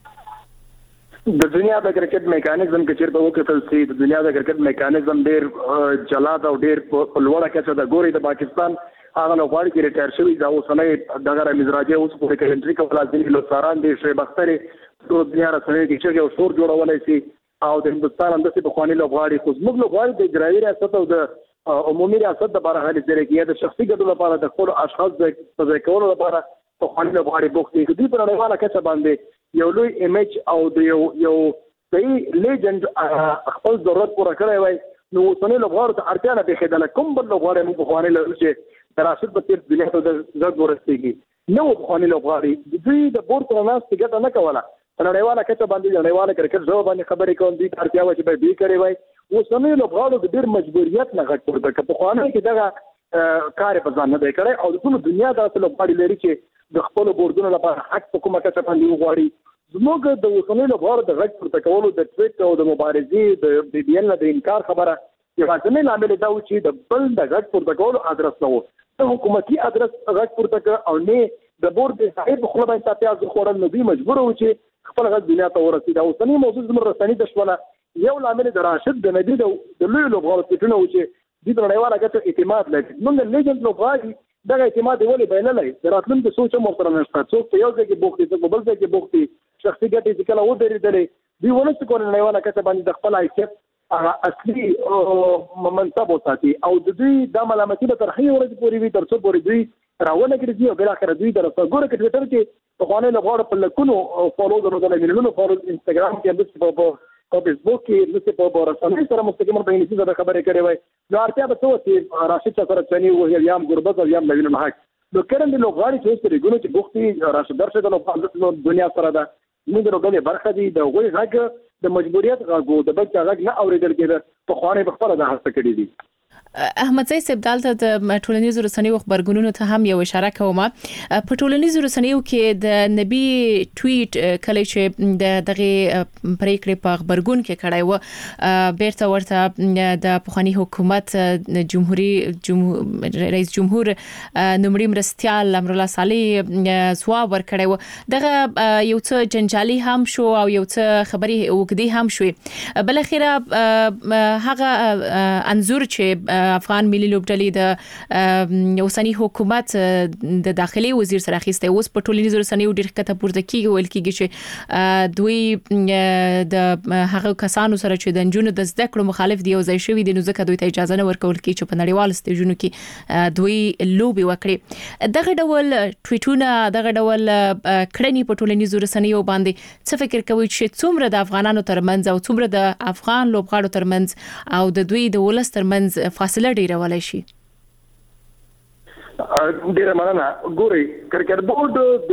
د دنیا د کرکټ میکانیزم کې چیرته وکړل شي د دنیا د کرکټ میکانیزم ډیر جلاد او ډیر په لوړه کچه د ګوري د پاکستان هغه لوبغاړي چې ریټایر شوی دا اوسنۍ دغه رمیز راځي اوس په کمنټري کې ولازمي لوساران دي شیخ بختري ټول دنیا راځي چې یو شور جوړولای شي او د هندستان اندسي په خواني لوبغاړي خو زموږ لوبغاړي د اجرایي ریاست او د عمومي ریاست د باره هلي ځای کې د شخصي ګډون لپاره د خپل اشخاص د ځای کولو لپاره په خواني لوبغاړي بوخت دي دوی په نړیواله کچه باندې یو لوی ایمیج او د یو یو صحیح لیجند خپل ضرورت پوره کړی وای نو اوسنۍ لوبغاړو ته اړتیا نه پېښېدله کوم بل لوبغاړی موږ په خواني لرو چې د راشد په څېر دنیا ته د زړه ورسېږي نو په خواني لوبغاړي دوی د بورډ سره ناستې ګټه نه کوله په نړیواله کچه باندې د نړیواله کرکټ ژبه باندې خبرې کوم دوی ته اړتیا وه چې باید دوی کړې وای اوسنۍ لوبغاړو د ډېر مجبوریت نه غږ پورته کړه پخوانۍ کې دغه کار په ځان نه دی کړی او د ټولو دنیا داسې لوبغاړي لري چې د خپلو بورډونو لپاره حق په کومه کچه باندې وغواړي زموږ د اوسنۍ لوبغاړو د غږ پورته کولو د ټویټ او د مبارزې د بي بي ان نه د انکار خبره یوازینی لامل دا و چې د بل د غږ پورته کولو ادرس نه و د حکومتي ادرس غږ پورته کړ او نه د بورډ صاحب خو باندې تاسو خوړل نو دوی مجبور و چې خپل غږ دنیا ته ورسېد. او اوسنی موضوع زموږ رسنۍ د شوله یو لامل د راشد د نبی د لوی لوبغاړو څخه و چې د نړیواله ګټه اعتماد لري. نن د لیجند لوبغاړي دغه اعتماد ولې بینلای د راتلونکي سوچ مو سره نشته. څوک په یو ځای کې بوختي، څوک په بل ځای کې بوختي، شخصي ګټې چې کله ودرېدلې دوی ونه څه کول نړیواله ګټه باندې د خپل حیثیت هغه اصلي منصب وساتي. او د دوی د ملامتي به تر هغې ورځې پورې وي تر څو پورې دوی راونه ګرځي او بالاخره دوی در ګوره کې ټویټر کې پخواني لوبغاړو په لکونو فالو درلودل، میلیونونو فالو انسټاګرام کې همداسې په په فیسبوک کې همداسې په رسنیو سره مستقیما په انګلیسي ژبه خبرې کړې وای. نو اړتیا به څه وسي راشد چکرچانی او یام ګربز او یام نوین الحق نو کړم د لوبغاړي چې ستري ګونو چې بوختي راشد درشه د لوبغاړو دنیا سره ده موږ دغه برخه دي د غوي غږ د مجبوریت غږ د بچا غږ نه اوریدل کېده په خوانه په خپل د هڅه کړې دي. احمد زئی صاحب دالته د ټولنیزو رسنیو خبرګونونو ته هم یو اشاره کوم. په ټولنیزو رسنیو کې د نبی ټویټ کله چې د دغه پریکړې په خبرګون کې کړای و بیرته ورته د پخوانی حکومت جمهوریت جمهور رئیس جمهور نومړي مرستيال امر الله صالح ځواب ورکړی و. دغه یو څه جنجالي هم شو او یو څه خبري وګدي هم شوې. بل اخیره هغه انزور چې افغان ملي لوبډلې د اوسنی حکومت د داخلي وزیر سره اخیسته اوس په ټولنیزو رسنیو ډېر کته پورته کیږي ویل کیږي چې دوی د هغه کسانو سره چې د جنونو د زده کړو مخالف دی او ځای شوی دي نو ځکه دوی ته اجازه نه ورکول کی چې په نړیوال سټیجونو کې دوی لوبي وکړي. دغه ډول ټویټونه دغه ډول کړنی په ټولنیزو رسنیو باندې څه فکر کوي چې څومره د افغانانو ترمنځ او څومره د افغان لوبغاړو ترمنځ او د دوی د ولس ترمنځ فاصله ډیره ولای شي؟ ډیره مننه. ګوري کرکټ بورډ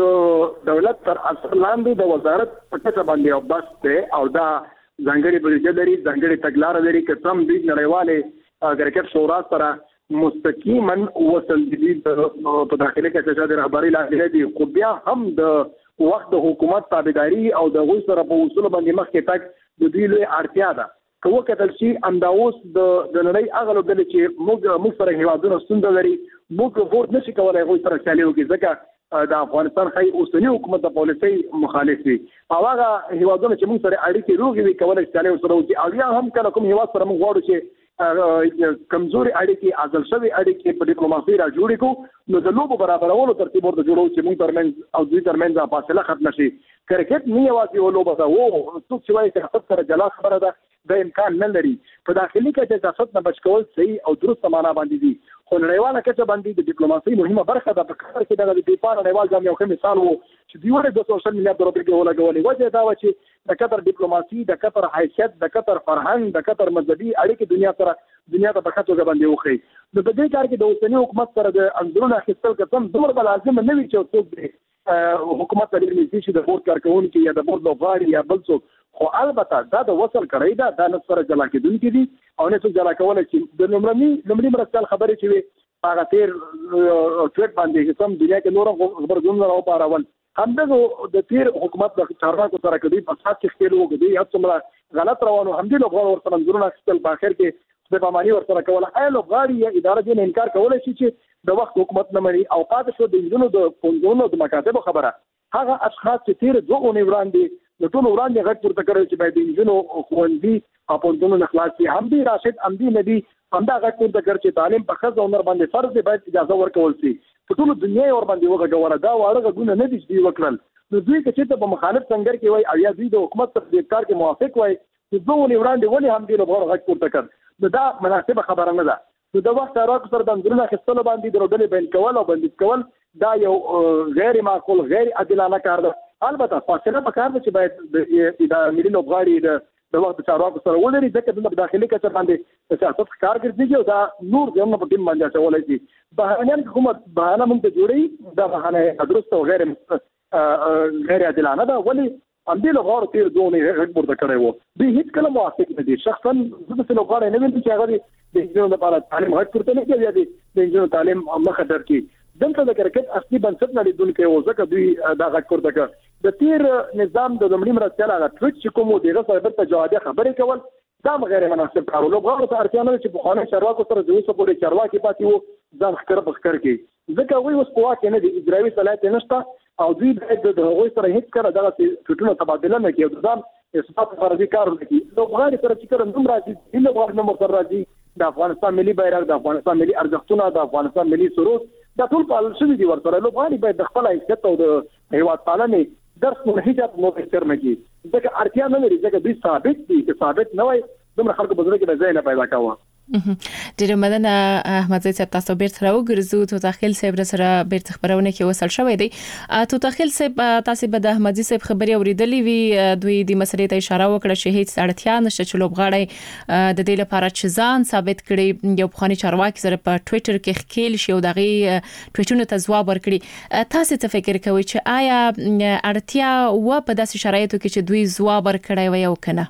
د دولت تر اثر لاندې د وزارت په ټاکه باندې او بس ته او دا ځانګړي بودیجه لري، ځانګړي تګلارې لري چې سم د نړیوالې کرکټ شورا سره مستقیما وصل دي په داخلي کې چې د رهبري لاندې دي. خو بیا هم د وخت د حکومت تابعداري او د غوښ سره په اصول باندې مخکې تک د دوی لوی اړتیا ده. کوه کتل شي امداوس د د نړۍ اغلو د چې موږ موږ سره هیوادونو ستونزه لري موږ ووټ نشي کولای غوښ سره چالي وکړي ځکه د افغانستان خي اوسنی حکومت د پالیسي مخالف دي. او هغه هیوادونو چې موږ سره اړیکې روغې وي کولای چالي سره وکړي او یا هم کله کوم هیواد سره موږ غواړو چې کمزوري اړیکې ازل شوی اړیکې په ډیپلوماسي را جوړې کو نو د لوبو برابرولو ترتیب ورته جوړو چې موږ ترمنځ او دوی ترمنځ فاصله ختم شي. کرکټ نه یوازې یو لوبه ده وو څوک چې وایي چې خپل سره جلا خبره ده د امکان نه لري. په داخلي کې چې تاسو نه بچ کول صحیح او درست معنا باندې دي خو نړیواله کې باندې د ډیپلوماسي مهمه برخه ده. په کار کې د بیپار نړیوال جام یو ښه مثال وو چې دوی ورته د سوشل میډیا په روپې کې ولګولې وجه دا و چې د قطر ډیپلوماسي د قطر حیثیت د قطر فرهنګ د قطر مذهبي اړیکې دنیا سره دنیا ته په خاطر باندې وخی. نو په دې کار کې د اوسنی حکومت سره د انځورونو اخیستل کوم دومره لازم نه وي چې څوک حکومت ته لري چې د بورډ کارکونکو یا د بورډ لوغاري یا بل څوک خو البته دا د وصل کړی دا د نسبت جلا کېدونکې دي او نه څه جلا کول چې د لومړني لومړني مرستل خبرې چې وي هغه تیر ټویټ باندې کوم دنیا کې نور خبرونه راو پاراول همدغه د تیر حکومت د چارواکو سره کدي په اساس کې خپل وګړي هڅه څومره غلط روانو همدې لوګور ورته منځونه خپل په اخر کې د پاماني ورته کوله اې لوګاري یا اداره دې انکار کولای شي چې د وخت حکومت نه مړي او پاتې شو د انجونو د پونځونو د مکاتب خبره هغه اشخاص چې تیر دوه اونۍ وړاندې د ټول وړاندې غږ پورته کړی چې باید د انجونو خوندي او پونځونو نه خلاصي هم دي راشد هم دي ندي هم دا غږ پورته کړ چې تعلیم په خزه عمر باندې فرض دی باید اجازه ورکول شي په ټول دنیا ور باندې وغږوله دا واړه غږونه نه دي چې وکړل نو دوی چې په مخالف څنګه کې وای او یا دوی د حکومت سره د کار کې موافق وای چې دوه اونۍ وړاندې ولې هم دي له غږ پورته کړ نو دا مناسبه خبره نه ده. نو د وخت راکو سره د انځورونو اخیستلو باندې د روډلې بین کول او بندیز کول دا یو غیر معقول غیر عادلانه کار ده. البته فاصله په کار ده چې باید د ملي لوبغاړي د وخت چارواکو سره ولري ځکه د داخلي کچر باندې د سیاست کار ګرځي او دا نور ځنه په ټیم باندې چولای شي. بهرنیان حکومت بهانه موږ ته جوړي دا بهانه درست او غیر غیر عادلانه ده ولی ام دې لغړ تیر دونې هغه ورته کړی وو به هیڅ کله موافق نه دي. شخصا زه د لغړ نه وینم چې هغه د انجینر لپاره تعلیم هڅه کوي نه کوي دی د انجینر تعلیم مخه درکې دلته د کرکټ اصلي بنسټ نه لیدونکو و ځکه دوی دا غږ کوي دغه د تیر نظام د لمړي مرستيال هغه ټویټ چې کوم دی غوښتل برته جواب خبرې کول دا غیر مناسب کار ولو غواړو ته اړتیا نه چې په خانه چارواکو سره د اوسه پورې چارواکي پاتې وو ځان خکر بخکر کې ځکه وی اوس قوا کې نه دي اجرایي صلاحیت نشته او دوی د هغوی سره هیڅ کله دغه ټوټونه تبادله نه کوي د ځان اثبات فرضي کار نه کوي نو غواړي سره چې کله نوم راځي د غواړي نوم سره راځي د افغانستان ملي بیرغ د افغانستان ملي ارزښتونه د افغانستان ملي سرود دا ټول پالل شوي دي ورسره نو غواړي باید د خپل حیثیت او د هیواد پالنې درس منهجات مو احترام کوي ځکه اړتیا نه لري ځکه دوی ثابت دي چې ثابت نه وای دومره خلکو بزرګ کې ځای نه پیدا کاوه ډېر مننه احمد زید صاحب تاسو بیرته راوګرځو ته داخل صاحب سره بیرته خبرونه کې وصل شوې دي ته داخل صاحب تاسو به د احمد زید صاحب خبري اوریدلې وي دوی د مسلې ته اشاره وکړه چې هیڅ اړتیا نشته چې لوبغاړي د دې لپاره چې ځان ثابت کړي یو بخاني چارواکي سره په ټوئیټر کې خکېل شي او دغه ټوئیټونو ته ځواب ورکړي تاسو ته فکر کوئ چې آیا اړتیا و په داسې شرایطو کې چې دوی ځواب ورکړي وي او کنه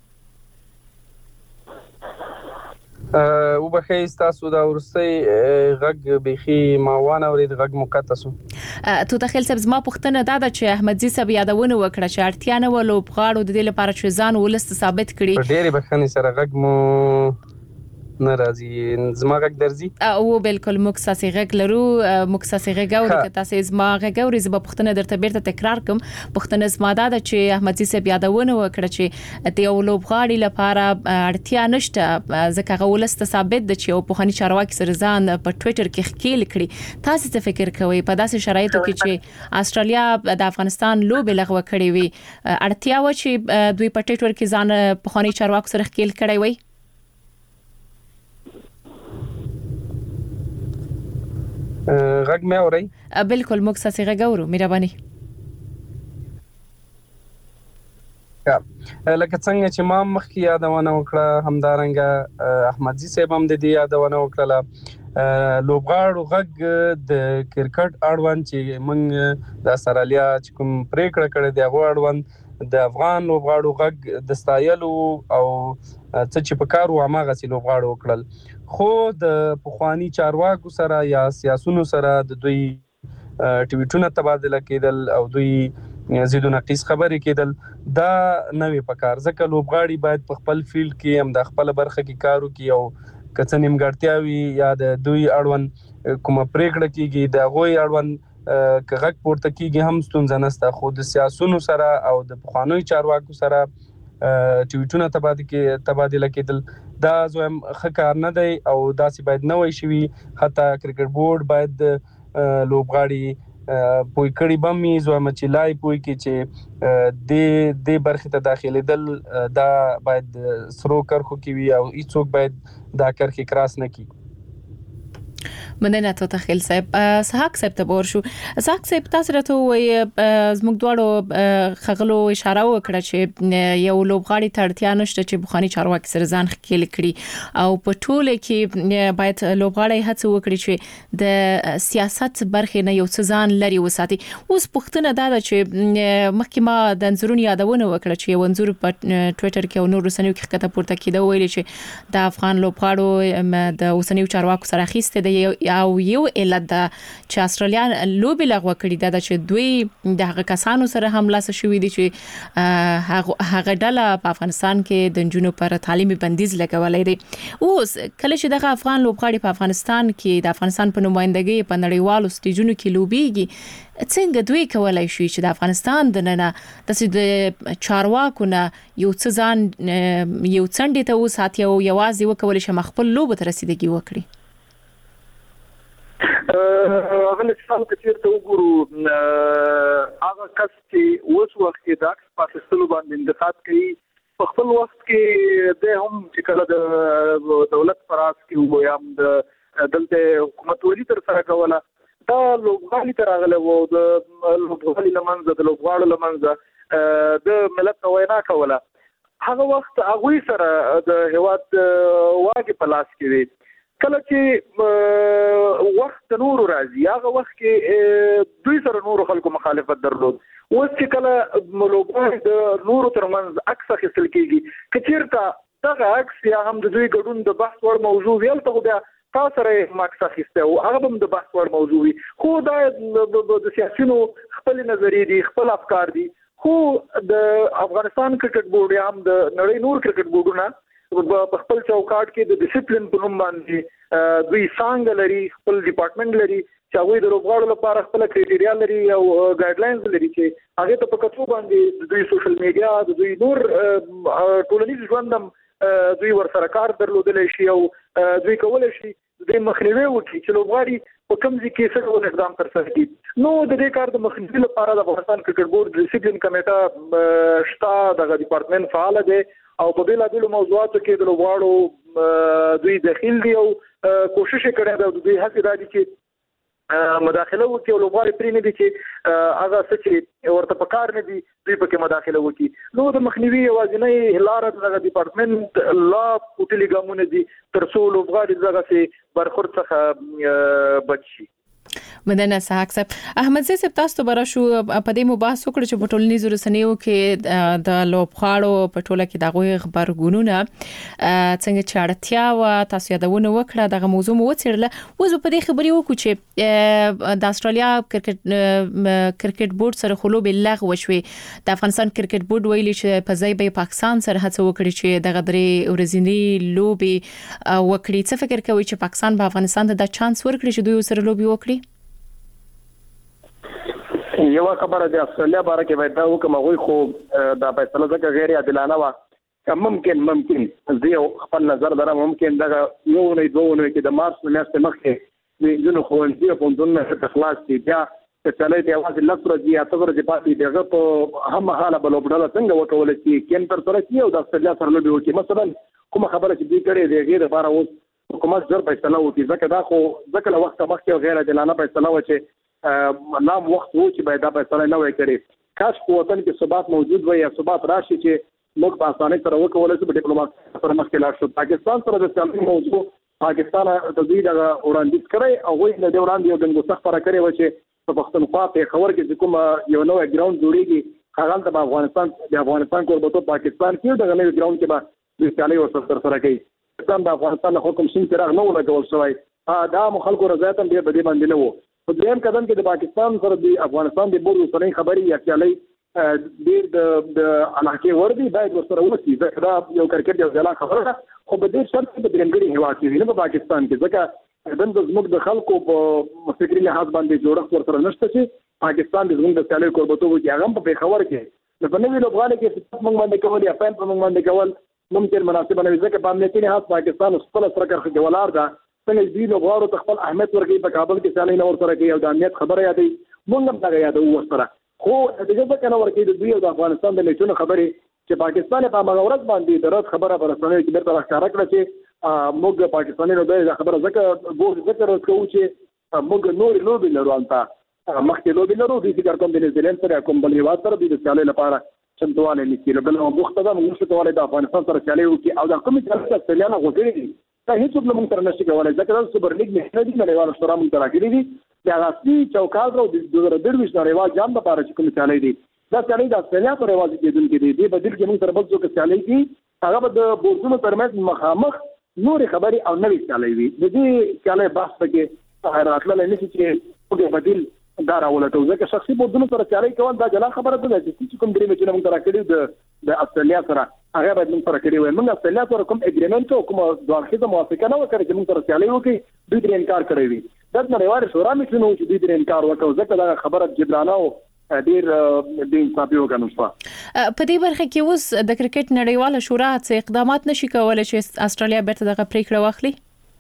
او بخې تاسو دا ورسي غږ بيخي ماوانه ورید غږ مقدسو تو داخل صاحب زما پوښتنه دا ده چې احمد زی صاحب یادونه وکړه چې اړتیا نه ولو بغاړو د دې لپاره چې ځان ولست ثابت کړي ډېری بخنه سره غږ مو ناراضي زما غږ درځي او بالکل مکساسي غږ لرو مکساسي غږ او که تاسو زما غږ او زما پوښتنه درته بیرته تکرار کوم پوښتنه زما دا ده چې احمد زی صاحب یادونه وکړه چې د یو لوبغاړي لپاره اړتیا نشته ځکه غولست ثابت د چې او په خني چارواکي سره ځان په ټوئیټر کې خکېل کړي تاسو څه فکر کوئ په داسې شرایطو کې چې استرالیا د افغانستان لوبې لغوه کړې وي اړتیا و چې دوی په ټوئیټر کې ځان په خني چارواکو سره خکېل کړي وي غږ مې اوري بالکل موږ ساسي غږ اورو مهرباني لکه څنګه چې ما مخکې یادونه وکړه همدارنګه احمد زی صاحب هم د دې یادونه وکړه لوبغاړو غږ د کرکټ اړوند چې موږ د استرالیا چې کوم پریکړه کړې دی هغه اړوند د افغان لوبغاړو غږ د ستایلو او څه چې په کارو هغه سي لوبغاړو وکړل خو د پخوانی چارواکو سره یا سیاسيونو سره د دوی ټویټونه تبادله کېدل او دوی زیدو نقیص خبرې کېدل دا نوې پکار ځکه لوبغاړي باید په خپل فیلډ کې هم د خپل برخه کې کارو کوي او کڅ نیمګړتیاوي یا د دوی اړوند کومه پریکړه کیږي د غوي اړوند کغک پورته کیږي هم ستونزه نشته خو د سیاسيونو سره او د پخوانی چارواکو سره ټویټونه تبادله تبادله کېدل دا زویم خکار نه دی او داسې باید نه وي شوی حتی کرکټ بورډ باید لوبغاړي پوي کړي بمي زویم چې لای پوي کې چې د د برخه ته داخلي دل دا باید سرو کرخو کې وي او هیڅوک باید دا کرخي کراس نه کی مننه ته تخیل صاحب صحاق صاحب ته ورشو صحاق صاحب تاسو راته وای زموږ دواړو خغلو اشاره وکړه چې یو لوبغاړي تړتیا نشته چې بخاني چارواکي سره ځان خکېل کړي او په ټوله کې باید لوبغاړي هڅه وکړي چې د سیاست برخه نه یو څه ځان لري وساتي اوس پوښتنه دا ده چې مخکې ما د انځورونو یادونه وکړه چې یو انځور په ټوئیټر کې او نور رسنیو کې کته پورته کیده ویل چې د افغان لوبغاړو د اوسنیو چارواکو سره اخیسته د او یو علت دا چې استرالیا لوبې لغوه کړې ده چې دوی د هغه کسانو سره هم لاس شوې دي چې هغه ډله په افغانستان کې د جنونو پر تعلیمي بندیز لګولې دي اوس کله چې دغه افغان لوبغاړي په افغانستان کې د افغانستان په نمائندګۍ په نړیوالو سټیجونو کې لوبېږي څنګه دوی کولای شي چې د افغانستان د نه د چارواکو نه یو څه ځان یو څنډه ته وساتي او یوازې وکول شي خپل لوب ته رسیدګي وکړي هغه مثال کثیر ته وګورو هغه کس چې اوس وخت کې د پاکستان باندې انتخاب کوي په خپل وخت کې د هم چې کله د دولت پراس کې وو یا د دلته حکومت ولې تر سره کوله دا لوبغاړي تر هغه وو د لوبغاړي لمنځه د لوبغاړو لمنځه د ملت وینا کوله هغه وخت هغه سره د هواد واګي پلاس کې وي کله چې وخت نور راځي هغه وخت کې دوی سره نور خلکو مخالفت درلود اوس چې کله لوبغاړي د نور ترمنځ عکس اخیستل کیږي کچیرته دغه عکس یا هم د دوی ګډون د بحث وړ موضوع ویل ته بیا تاسو سره ماکس اخیسته او هغه هم د بحث وړ موضوع وي خو دا د سیاسيونو خپل نظریې دي خپل افکار دي خو د افغانستان کرکټ بورډ یا هم د نړۍ نور کرکټ بورډونه په خپل چوکاټ کې د ډیسپلین په نوم باندې دوی څنګه لري خپل ډپارټمنټ لري چې هغه د لوبغاړو لپاره خپل کرایټیریا لري او ګایډلاینز لري چې هغه ته په کتو باندې د دوی سوشل میډیا د دوی نور ټولنیز ژوندم دوی ورسره کار درلودل شي او دوی کولای شي د مخنیوي وکړي چې لوبغاړي په کوم ځای کې څه ډول اقدام تر سره کړي. نو د دې کار د مخنیوي لپاره د افغانستان کرکټ بورډ ډیسپلین کمیټه شته، دغه ډپارټمنټ فعال دی او په بیلابیلو موضوعاتو کې د لوبغاړو دوی داخل دي او کوشش کړي دا دوی هڅه کوي چې مداخله وکړي او لوبغاړي پرې نه دي چې هغه څه چې ورته په کار نه دي دوی پکې مداخله وکړي. نو د مخنیوي یوازینۍ لاره دغه ډپارټمنټ لا پوټلي ګامونه دي تر څو لوبغاړي دغه څه برخورد څخه بچ شي. مدنه سحق صاحب احمد زی صاحب تاسو به راشو په دې مباحث وکړو چې په ټولنیزو رسنیو کې د لوبغاړو په ټوله کې دغه خبرګونونه څنګه چې اړتیا و تاسو یادونه وکړه دغه موضوع مو وڅېړله. اوس په دې خبرې وکړو چې د استرالیا کرکټ کرکټ بورډ سره خلوب لغوه وشوي. د افغانستان کرکټ بورډ ویلي چې په ځای به پاکستان سره هڅه وکړي چې دغه درې ورځنی لوبي وکړي. څه فکر کوي چې پاکستان به افغانستان ته د چانس ورکړي چې دوی سره لوبي وکړي؟ یو خبره د استرالیا باره کې وایي دا وکم غوي خو دا فیصله ځکه غیر عادلانه و ممکن ممکن زه خپل نظر درم ممکن دا یو نه دوه نه کې د مارچ میاشتې مخکې د جنو خوندې په دونه تخلاص دي بیا چې له دې اواز لکره دي اتغره دي پاتې دغه په هم حاله بل وبډله څنګه وکول چې کین تر سره کې او د استرالیا سره لوبي وکړي. مثلا کوم خبره چې دې کړې دی غیر لپاره اوس حکومت زر فیصله وکړي ځکه دا خو ځکه له وخت مخکې غیر عادلانه فیصله و چې نام وخت وو چې باید دا فیصله نه وای کړی. کاش په وطن کې ثبات موجود وي یا ثبات راشي چې موږ په اسانۍ سره وکولای شو په ډیپلوماسي سره مخکې لاړ شو. پاکستان سره د سیالۍ موضوع پاکستان د دوی د وړاندیز کړی او وایي د وړاندې یو دغه څخه پر کړی و چې په پښتونخوا په خبر کې کوم یو نوې ګراوند جوړیږي هغه د افغانستان د افغانستان کوربتو پاکستان کې دغه نوې ګراوند کې به د سیالۍ ورسره سره کوي. پاکستان د افغانستان حکم شین تر نه ولګول شوی دا مخالکو رضایت هم دې بدی باندې نه وو. په دریم قدم کې د پاکستان سره د افغانستان د بورډ سره خبري یا سیالۍ ډیر د د علاقه وردی باید ورسره وسی دا یو کرکټ یو ځلا خبره خو په دې شرط کې د درنګړي هوا کې نه په پاکستان کې ځکه د زموږ د خلکو په فکری لحاظ باندې جوړښت ورسره نشته چې پاکستان د زموږ د سیالۍ کوربتو کې هغه په خبر کې د بنوي لوبغاړي کې څه موږ باندې کول یا پاین په موږ باندې کول ممکن مناسب نه وي ځکه په امنیتي لحاظ پاکستان خپل سره کرخه ولار ده څنګه دې لوبغاړو خپل اهمیت ورکړي په کابل کې سیالۍ نه ورسره کوي او د امنیت خبره یادې موږ هم دا یادو ورسره خو دغه ځکه نه ورکړي د دوی او د افغانستان د میچونو خبرې چې پاکستان په هغه ورځ باندې درته خبره پرسنوي چې بیرته راښکاره کړه چې موږ پاکستاني نو د خبره ځکه ګور ذکر وکړو چې موږ نور لوبي لرو انت مخکې لوبي لرو د دې کوم د نیوزیلند سره کوم بل هیواد سره د سیالۍ لپاره چمتووالی نیسي بل نو مختزه موږ څه کولای د افغانستان سره سیالۍ وکړي او د کوم چې استرالیا نه غوښتي دا هیڅ څه موږ تر نشي کولای ځکه د سوپر لیګ نه دي نړیوال شورا موږ تر راګلي دي دا اصلي چوکاټ او د دوه هزار درویش نړیوال جام لپاره چې کوم سیالۍ دي دا سیالۍ د استرالیا پر رواج کېدونکې دي د بدل کې موږ تر بل څه سیالۍ دي هغه به د بورډونو ترمنځ مخامخ نور خبري او نوې سیالۍ وي د دې سیالۍ بحث پکې راتلل نه شي چې په بدل دا راولټو ځکه شخصي بورډونو سره سیالۍ کول دا جلا خبره ده چې کوم درې مچونه موږ تر کړی د د استرالیا سره هغه باید موږ سره کړی وي موږ استرالیا سره کوم اګریمنت او کوم دوه موافقه نه وکړي چې موږ سره سیالۍ وکړي دوی درې انکار کړی وي دا نړیوال شورا مچونه چې دوی درې انکار وکړو ځکه دا خبره جبرانه او ډیر د انصافي وګڼل شو. په دې برخه کې اوس د کرکټ نړیواله شورا څخه اقدامات نشي کولای چې استرالیا بیرته دغه پریکړه واخلي.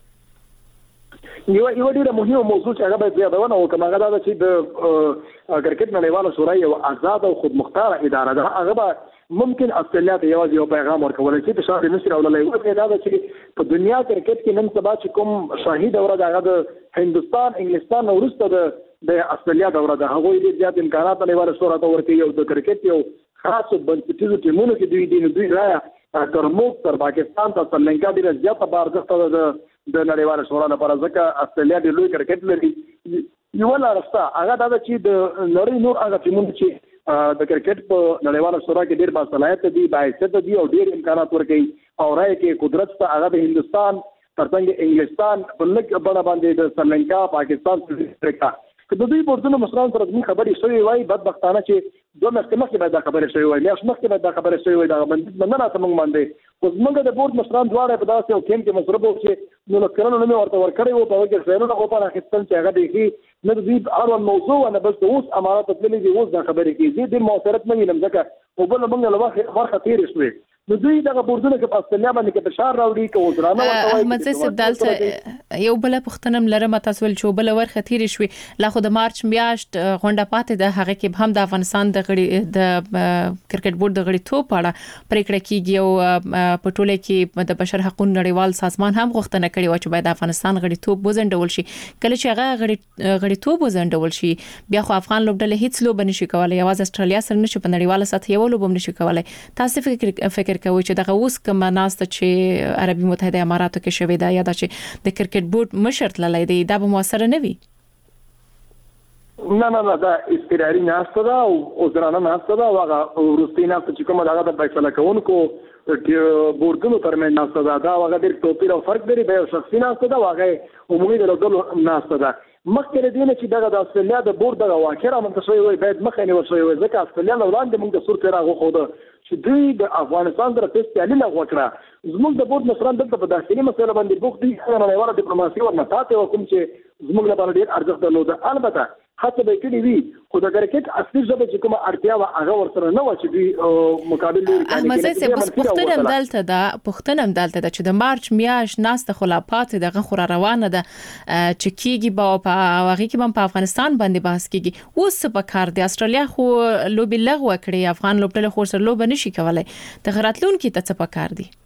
یو یو ډیره مهمه موضوع چې هغه باید یادونه وکړم هغه دا چې د کرکټ نړیواله شورا یو آزاد او خود مختار اداره ده هغه ممکن استرالیا ته یو پیغام ورکول چې په شاړې نشي راولای او دا چې په دنیا کرکټ کې نن سبا چې کوم شاهي دوره ده هغه د هندستان انګلستان او روسته د د استرالیا دوره ده هغه ډیر زیات امکانات نړیواله شورا ته ورکوي او د کرکټ یو خاص بنسټیزو ټیمونو کې دوی دي دوی رایا ترموک تر پاکستان ته سرلنکا ډیر زیات بارځخت ده د نړیواله شورا لپاره ځکه استرالیا د لوی کرکټ لري یو لارسته هغه دا چې د نړۍ نور هغه ټیمونه چې د کرکټ په نړیواله شورا کې ډیر باصلاحیت دي باعث دي او ډیر امکانات ورکوي او راي کې قدرت ته هغه د هندستان ترڅنګ انګلستان په لږ بڼه باندې د سرلنکا پاکستان افریقا که د دوی بورډونو مشران سره د خبرې شوې وای بدبختانه چې دوه مخکې مخکې باید دا خبرې شوې وای میاشت مخکې باید دا خبرې شوې وای دا باندې نه راته موږ باندې اوس موږ د بورډ مشران دواړه په داسې یو کیم کې مصرف وکړي نو لکرنه نو ورته ورکړی وو په وګړي سره نو په اړه خپل چې هغه دی نه دې اړوند موضوع نه بس اوس امارات تللی دی اوس دا خبرې کوي دې موثرت نه ویلم ځکه او بل موږ له وخت ورخه تیر شوې نو دوی دغه بورډونه کې په استرالیا باندې کې فشار راوړي کوي ځرانه ورته احمد سیسب دالته یو بل پختنم لرم تاسو ول چې بل ورخه تیر شوې لا خو د مارچ میاشت غونډه پاتې ده هغه کې هم د افغانستان د غړي د کرکټ بورډ د غړي توپ اړه پریکړه کیږي او پټوله کې د بشر حقوقو نړیوال سازمان هم غوښتنه کړې و چې باید افغانستان غړي توپ وزندول شي کله چې هغه غړي غړي توپ وزندول شي بیا خو افغان لوبډله هیڅ لوب نشي کولای یوازې استرالیا سره نشي په نړیواله سطح یو لوب نشي کولای تاسو فکر فکر کوي چې دغه اوس کوم ناسته چې عربي متحده اماراتو کې شوې ده یا د چې د کرکټ بورډ مشر تللی دی دا به موثر نه وي نه نه نه دا استقراري ناسته ده او ځرانه ناسته ده هغه ورستي ناسته چې کومه دغه د فیصله کوونکو بورډونو ترمن ناسته ده دا هغه ډېر توپیر او فرق لري د یو شخصي ناسته ده هغه عمومي د ډول ناسته ده مخکې دې نه چې دغه د استرالیا د بورډ د واکره منتشوي وي باید مخې نه وشوي ځکه استرالیا وړاندې موږ د صورت راغو خو ده چې دوی د افغانستان سره فیصله نه وکړه زموږ د بورډ مشران دلته په داخلي مسله باندې بوخت دي هغه نړیواله ډیپلوماسي ورنه تاسو کوم چې زموږ لپاره ډېر ارزښت درلود البته حتی به کړي وي خو د کرکټ اصلي ژبه چې کومه اړتیا و هغه ورسره نه و چې دوی مقابل لري احمد سیسب بس پښتنم دلته دا پښتنم دلته دا چې د مارچ میاشت ناست خلافات دغه خور روانه ده چې کیږي با په هغه کې هم په افغانستان باندې بحث کیږي اوس په کار دی استرالیا خو لوبي لغوه کړی افغان لوبډله خو سره لوب نشي کولای د غراتلون کې ته څه په کار دی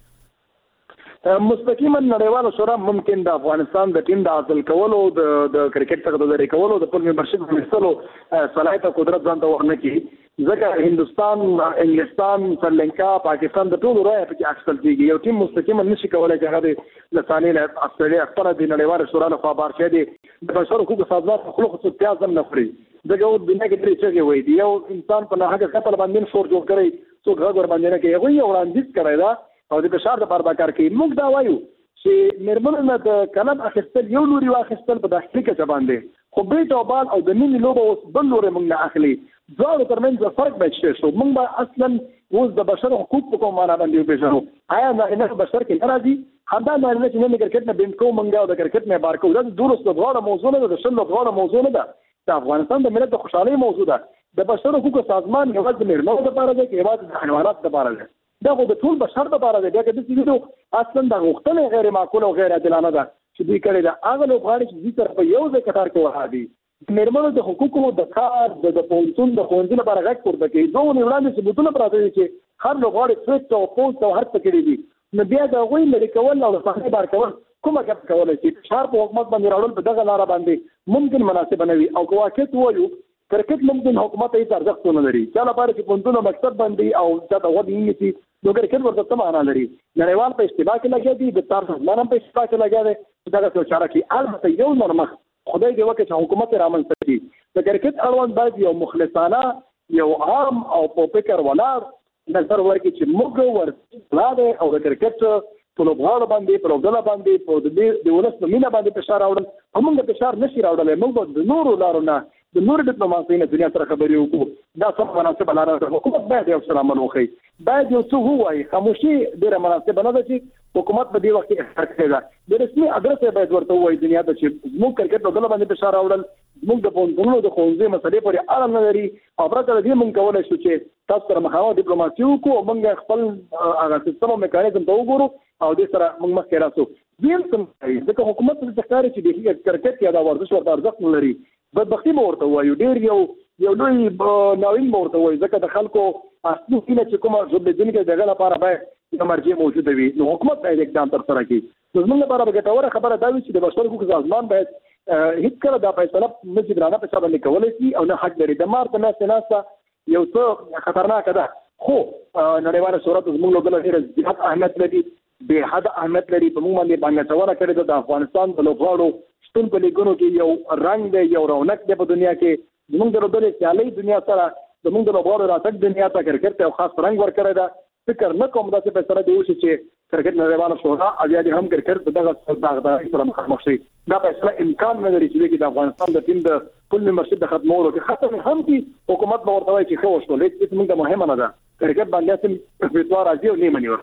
مستقیما نړیواله شورا ممکن د افغانستان د ټیم د حاصل کولو د د کرکټ څخه د لري کولو د خپل ممبرشپ مستلو صلاحیت او قدرت ځان ته ورنکي ځکه هندستان انګلستان سریلانکا پاکستان د ټولو رائے په اکثر کېږي یو ټیم مستقیما نشي کولای چې هغه لسانې له استرالیا خپل د نړیواله شورا له خوا بار شه دي د بشر حقوقو سازمان خلق خصوصیات هم نه خوري دغه دنیا کې درې چې وي دی یو انسان په هغه خپل باندې شور جوړ کړي څو غږ ور باندې نه کوي هغه یو وړاندیز کړی دا او د بشار د پاره کار کوي موږ دا وایو چې مرمنه د کلب اخیستل یو لوري واخیستل په داخلي کې باندې خو بیت او بال او د مینې لوبه اوس بل لوري موږ نه اخلي ځاړو ترمنځ فرق بچي شو موږ به اصلا اوس د بشر حقوق په کومه معنا باندې وپېژنو آیا نه بشر کې ناراضي همدا نه چې نه کرکټ نه بین کوم موږ د کرکټ نه بار کوو دا دروس د غوړه موضوع نه د شل غوړه موضوع نه ده د افغانستان د ملت د خوشحالي موضوع ده د بشر حقوق سازمان یو د مرمنو لپاره ده کې یوازې د حیوانات لپاره ده دا خو د ټول بشر لپاره دی دا چې د دې اصلا د غوښتنې غیر معقوله او غیر عادلانه ده چې دوی کړی دا هغه لوبغاړي چې دوی سره په یو ځای کتار کې وهادي مرمنو د حقوقو د کار د پونتون د خوندې لپاره غږ پورته کوي دوه وړاندې ثبوتونه پراته دي چې هر لوبغاړي فټ او پوسټ او هر څه کړی دي نو بیا دا غوي لري کول او صحنه بار کول کومه کپ کول چې شار په حکومت باندې راول په دغه لار باندې ممکن مناسب نه وي او واقعیت وایو کرکټ ممکن حکومت یې ارزښت نه لري چې لپاره چې پونتونه مکتب باندې او دا د وډ انګلیسي نو کرکټ ورته څه معنا لري نړیوال په اشتباه کې لګیا دي د تار سازمان په اشتباه کې لګیا دي دا څه چاره کوي البته یو نورمخ خدای دې وکړي چې حکومت رامنځته کړي د کرکټ اړوند باید یو مخلصانه یو عام او په فکر ولاړ نظر ورکړي چې موږ ورته او د کرکټ په لوبغاړو باندې په لوبډله باندې په د ولس په مینه باندې فشار راوړل موږ د فشار نشي راوړل موږ د نورو لارو نه د نور ډیپلوماسي نه دنیا سره خبرې وکړو دا څه مناسب لاره ده حکومت باید یو څه عمل وکړي باید یو څه ووایي خاموشي ډیره مناسب نه ده چې حکومت په دې وخت کې اختیار کړی ده د رسمي ادرس باید ورته ووایي دنیا ته چې موږ کرکټ په ډول باندې فشار راوړل موږ د پونتونو د خوځې مسلې پورې اړه نه لري او پرته دې موږ کولای شو چې تاسو سره مخاوه ډیپلوماسي وکړو موږ خپل هغه سیستم او میکانیزم ته وګورو او دې سره موږ مخکې راسو دیم څنګه ځکه حکومت څه ښکاري چې د کرکټ یا د ورزش ورته ارزښت نه لري بدبختی مورته وایو ډیر یو یو لوی ناوین مورته وایي ځکه د خلکو اصلي کینه چې کومه ژبه دین کې دغه لپاره باید مرجع موجوده وي نو حکومت باید اقدام تر سره کړي زموږ لپاره به ګټوره خبره دا وي چې د بشر حقوقو سازمان باید هیڅ کله دا فیصله نه جبرانه په سبب لیکولای شي او نه حق لري د مارته نه سناسه یو څه خطرناک ده خو نړیواله شورا زموږ لپاره ډیر زیات اهمیت لري به حد اهمیت لري په موږ باندې باندې څوره کړی د افغانستان د لوبغاړو شتون په لیګونو کې یو رنگ دی یو رونق دی په دنیا کې زموږ د لوبډلې سیالي دنیا سره زموږ د لوبغاړو راتګ دنیا ته کرکټ یو خاص رنگ ورکړی دا فکر نه کوم دا چې په سره دی وشي چې کرکټ نړیواله شورا او یا هم کرکټ دغه دغه سره مخامخ شي دا په امکان نه لري چې د افغانستان د ټیم د ټول ممبرشپ د ختمولو کې ختم هم کی حکومت به ورته وایي چې خو شو لیک موږ د مهمه نه ده کرکټ باندې سم په توګه راځي او نیمه نیور سره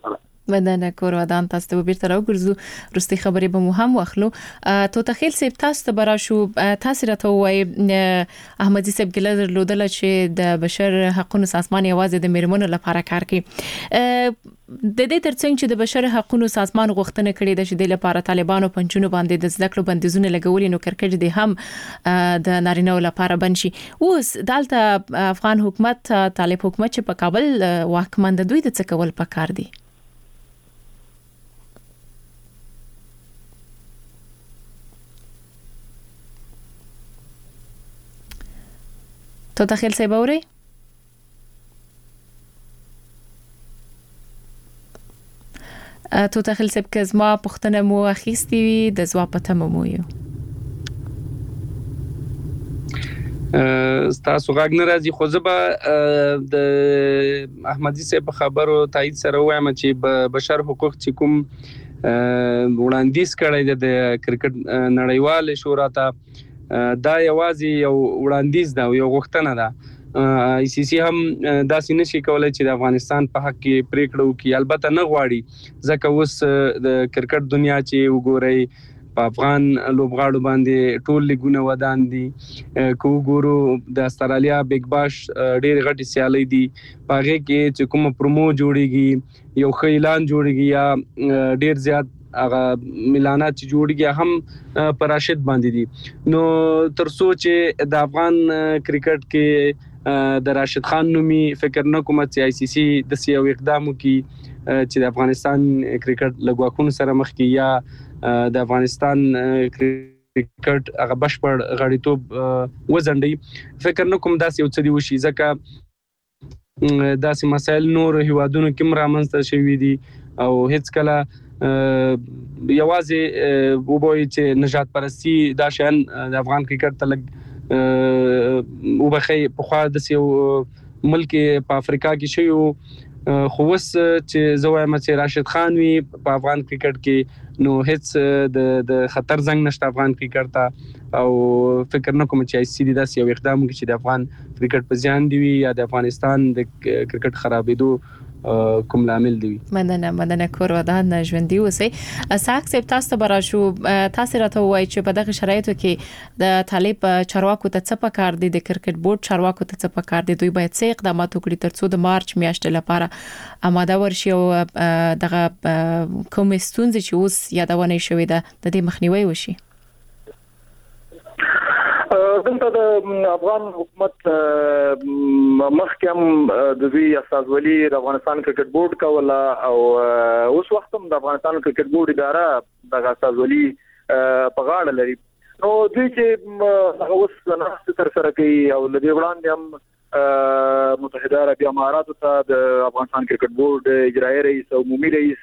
مننه کور ودان تاسو ته بیرته راوګرځو رستي خبرې به مو هم واخلو تو تخیل سیب تاسو ته برا شو تاسو راته وای احمدي سیب ګل درلودل چې د بشر حقوقو سازمان یوازې د میرمنو لپاره کار کوي د دې ترڅنګ چې د بشر حقوقو سازمان غوښتنه کړې ده چې د لپاره طالبانو پنځونو باندې د ځکلو بندیزونه لګولې نو کرکټ دي هم د نارینه لپاره بنشي اوس دالته افغان حکومت طالب حکومت چې په کابل واکمن د دوی د څه کول پکار دي تو تخیل سی باوري تو تخیل سی که زما پختنه مو اخیستی وی د زوا پته مو یو تاسو غاګ ناراضي خو زبا د احمدي صاحب خبرو تایید سره وایم چې بشر حقوق چې کوم وړاندیز کړی د کرکټ نړیوال شورا ته دا یوازې یو وړاندیز دا یو غوښتنه ده ای سی سی هم دا سینه شي کولای چې د افغانستان په حق کې پریکړه وکړي البته نه غواړي ځکه اوس د کرکټ دنیا چې وګوري په افغان لوبغاړو باندې ټول لیګونه ودان دي کو ګورو د استرالیا بیگ باش ډېر غټي سیالي دي پاره کې چې کوم پرومو جوړيږي یو خیلان جوړيږي یا ډېر زیات هغه ملانات چې جوړیږي هم پر راشد باندې دي نو تر سوچ د افغان کرکټ کې د راشد خان نومي فکر نه کوم چې آی سی سی د سیو اقدامو کې چې د افغانستان کرکټ لګواکونو سره مخ کې یا د افغانستان کرکټ هغه بشپړ غړیتوب وزندي فکر نه کوم داسې یو څه دی وشي ځکه داسې مسایل نور هیوادونو کې رامنځته شوي دي او هیڅ کله یوازې وبوي چې نجات پرستی دا شان د افغان کرکټ ته لګ وبخي په خوا د یو ملک په افریقا کې شوی خو وس چې زوایم چې راشد خان وی په افغان کرکټ کې نو هیڅ د د خطر زنګ نشته افغان کرکټ ته او فکر نه کوم چې آی سی ډي داس یو اقدام کوي چې د افغان کرکټ په ځان دی یا د افغانستان د کرکټ خرابېدو کوم لامل دی. مننه مننه کور ودان ژوندۍ اوسئ. ساک سپ تاسو برا شو تاسو راته وای چې په دغه شرایطو کې د طالب چارواکو ته څه پکار دي د کرکټ بورډ چارواکو ته څه پکار دي دوی باید څه اقدامات وکړي ترڅو د مارچ میاشتې لپاره آماده ورشي او دغه کوم ستونزې چې اوس یادونه شوې ده د دې مخنیوي وشي. دلته د افغان حکومت مخکم د وی استازولي د افغانستان کرکټ بورډ کوله او اوس وخت هم د افغانستان کرکټ بورډ اداره د استازولي په غاړه لري نو دوی چې اوس نه تر سره کوي او د دې وړاندې هم متحده عربی امارات ته د افغانستان کرکټ بورډ اجرایي رئیس او عمومي رئیس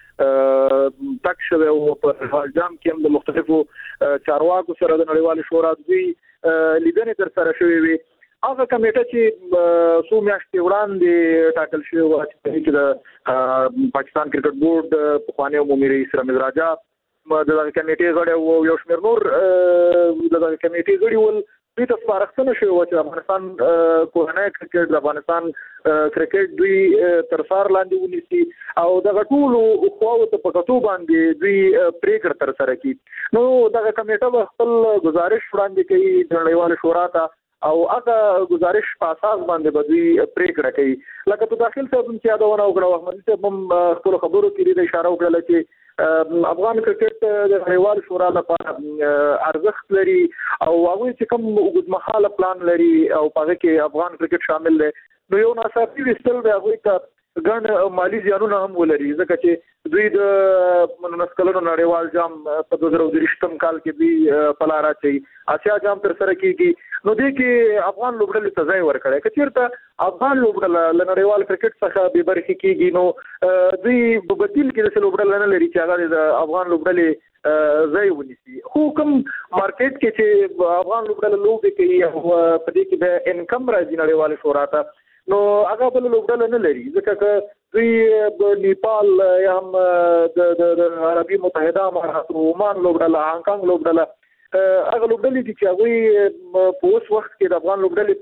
تک شوه او په جام کې هم د مختلفو چارواکو سره د نړیوال شورا دوی لیدنې تر سره شوې وي هغه کمیټه چې څو میاشتې وړاندې ټاکل شوی و چې د پاکستان کرکټ بورډ په خواني عمومي رئیس رمیز راجا د کمیټې غړي او یو شمېر نور د کمیټې غړي ول دوی ته سپارښتنه شوې و چې افغانستان کورنۍ کرکټ د افغانستان کرکټ دوی تر څار لاندې ونیسي او د ټولو خواو ته په کتو باندې دوی پریکړه تر سره کړي نو دغه کمیټه خپل گزارش وړاندې کوي د نړیوال شورا ته او هغه گزارش په اساس باندې به دوی پریکړه کوي لکه په داخل څه چې یادونه وکړه احمد صاحب هم خپل خبرو کې د اشاره وکړه چې افغان کرکټ د نړیوال شورا لپاره ارزښت لري او هغه چې کوم وګړمحاله پلان لري او په کې افغان کرکټ شامل دی نو یو ناڅاپي وستل به هغه ته ګڼ مالی زیانونه هم ولري ځکه چې دوی د منسکلونو نړیوال جام په دوه زره درې کال کې دوی په لار اچي اسیا جام تر سره کیږي نو دې کې افغان لوبډلې ته ځای ورکړي کچېرته افغان لوبډله لنړیوال کرکټ څخه به برخه کیږي نو دوی په بدیل کې د لوبډل نه لري چې هغه د افغان لوبډلې ځای ونیسي خو کوم مارکیټ کې چې افغان لوبډله لوبې کوي او په دې کې د انکم راځي نړیوال شورا ته نو هغه بل لوبډله نه لري ځکه چې دوی نیپال یا هم د عربي متحده امارات عمان لوبډله هانګ کانګ لوبډله هغه لوبډلې چې هغه په اوس وخت کې د افغان لوبډلې په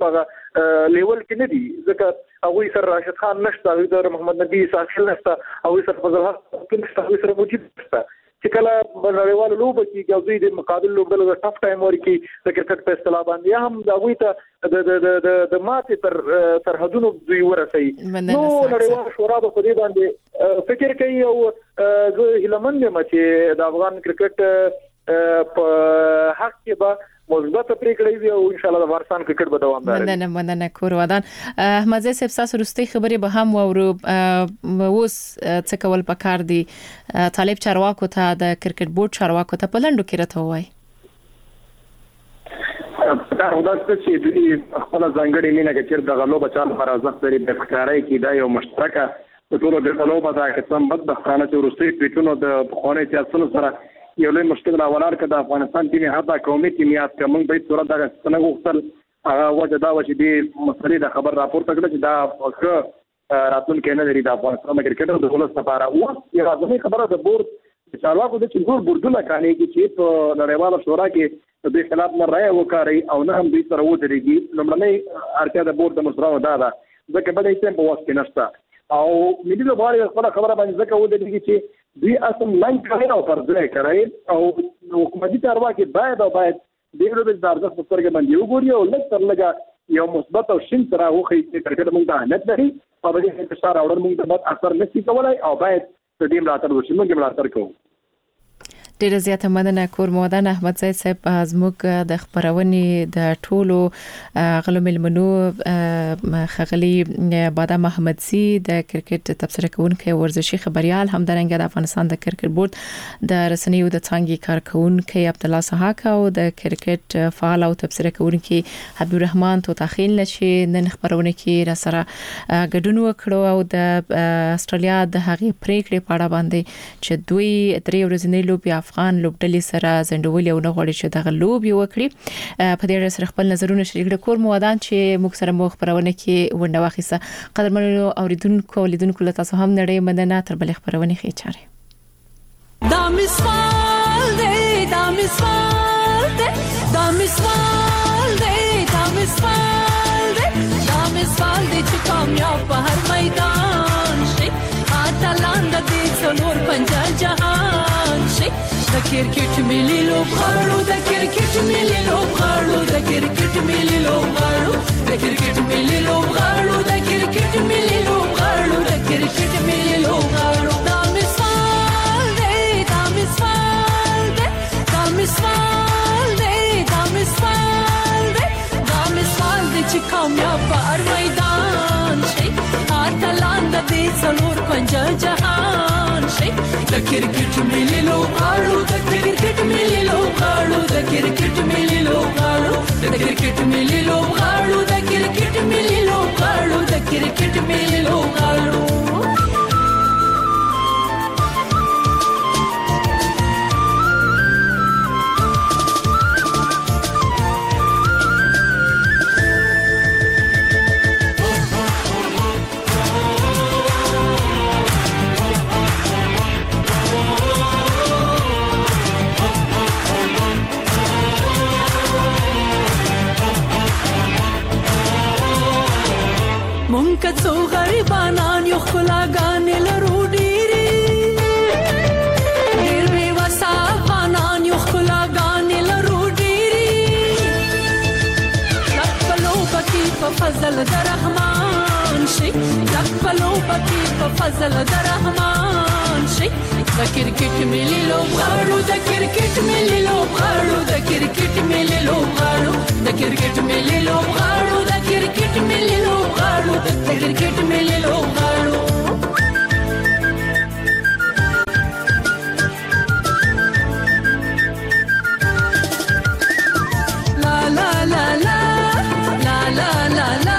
لیول کې نه دي ځکه هغه سره راشد خان نشته او د محمد نبی ساحل نشته او سره فضل حق کې نشته او سره موجود نشته چې کله نړیوال لوب کې او دوی د مقابل لوبډلو د ټاپ ټایم ورکی د کرکټ په اصطلاح باندې هم دا وي ته د د د د ماته تر سرحدونو دوی ورسي نو نړیوال شورا په دې باندې فکر کوي او زه هیلمن یم چې د افغان کرکټ په حق کې به مثبت پریکړې وي او ان شاء الله د افغانستان کرکټ به دوامدار وي. مننه مننه کور ودان احمد زي صاحب تاسو رستي خبرې به هم ورو اوس څه کول پکار دي طالب چارواکو ته د کرکټ بورډ چارواکو ته په لندو کې راته وای. دا وداسته چې دوی خپل ځانګړي مینه کې چیر د غلو بچال پر ازخ لري د ښکارای کې دا یو مشترکه په ټولو د غلو په دا کې سم بدبختانه چې روسي پیټونو د خونې سیاستونو سره یو لوی مشکل راولار کړه د افغانستان ټیم حتی قومي ټیمیات کوم به صورت دا څنګه وختل هغه وجه دا و چې د مسلې د خبر راپورته کړل چې دا ښه راتلون کې نه لري د افغانستان کرکټ د ولس لپاره او یو ځمې خبره د بورډ چارواکو د چنګور بورډونه کاني چې په نړیواله شورا کې د خلاف نه راي وکړي او نه هم دوی سره ودرېږي لمړنۍ اړتیا د بورډ د مشرانو دا ده ځکه بلې ټیم په وخت کې نشته او ملي لوبغاړي خپل خبره باندې ځکه ودرېږي چې دوی اصلا لاین کوي او پر ځای کوي او حکومتي چارواکي باید او باید دغه د ارزښت په سترګه باندې وګوري او لږ تر لږه یو مثبت او شین سره وخی چې کرکټ موږ ته اهمیت لري او د دې انتشار اورل موږ ته بد اثر نشي کولای او باید د دې ملاتړ وشي موږ ملاتړ کوو. ډیره زیاته مننه کور مودان احمد زید صاحب زموږ د خبرونې د ټولو غلو ملمنو خغلی بادام محمدزي د کرکټ تبصره کوونکی ورزشي خبريال هم درنګ د افغانستان د کرکټ بورډ د رسنیو د څنګه کارکونکي عبد الله صحاک او د کرکټ فعال او تبصره کوونکی حبیب الرحمن توتاخیل نشي نن خبرونه کې را سره ګډون وکړو او د استرالیا د هغې پریکړې په اړه باندې چې دوی درې ورځې لوبي افغان لوبډلې سره زندول یو نه غوړي چې دغه لوب یو کړی په دې سره خپل نظرونه شریک کړ کور مودان چې موږ سره مخ خبرونه کې ونده واخیسه قدرمنو اوریدونکو لیدونکو له تاسو هم نړۍ مننه تر بل خبرونه خې چاره دا مسوال دی دا مسوال دی دا مسوال دی دا مسوال دی دا مسوال دی چې کامیاب په هر میدان شي اتلان د دې څلور پنځه جهان شي د کرکټ ملي لوبغاړو د کرکټ ملي لوبغاړو د کرکټ ملي لوبغاړو د کرکټ ملي لوبغاړو د کرکټ ملي لوبغاړو د کرکټ ملي لوبغاړو دا مثال دی دا مثال دی دا مثال دی دا مثال دی دا مثال دی چې کامیاب په هر میدان شي اتلان د دې څلور پنځه جهان شي د کرکټ ملي لوبغاړو د کرکټ ملي لوبغاړو د کرکټ ملي لوبغاړو د کرکټ ملي لوبغاړو د کرکټ ملي لوبغاړو د کرکټ ملي لوبغاړو مونږه څو غریبانان یو خلاګانې لرو ډېری ډېر بې وسه افغانان یو خلاګانې لرو ډېری لک په لوبه کې په فضل د رحمان شي لک په لوبه کې په فضل د رحمان شي د کرکټ ملي لوبغاړو د کرکټ ملي لوبغاړو د کرکټ ملي لوبغاړو د کرکټ ملي لوبغاړو د کرکټ ملي لوبغاړو د کرکټ ملي لوبغاړو لا لا لا لا لا لا لا لا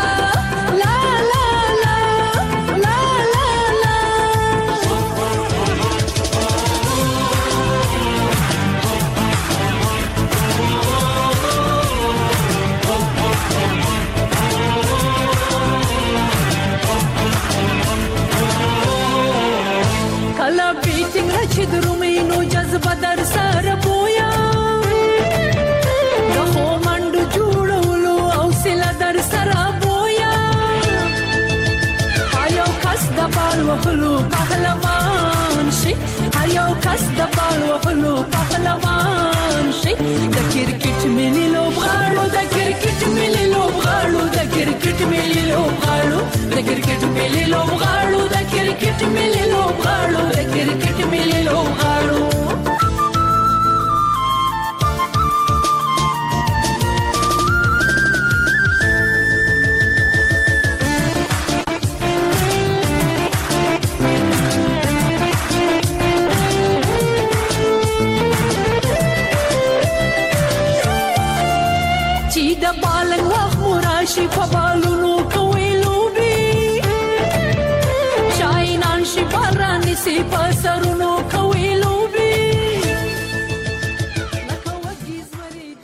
چې د بالنګ وخت مراشي په بالونو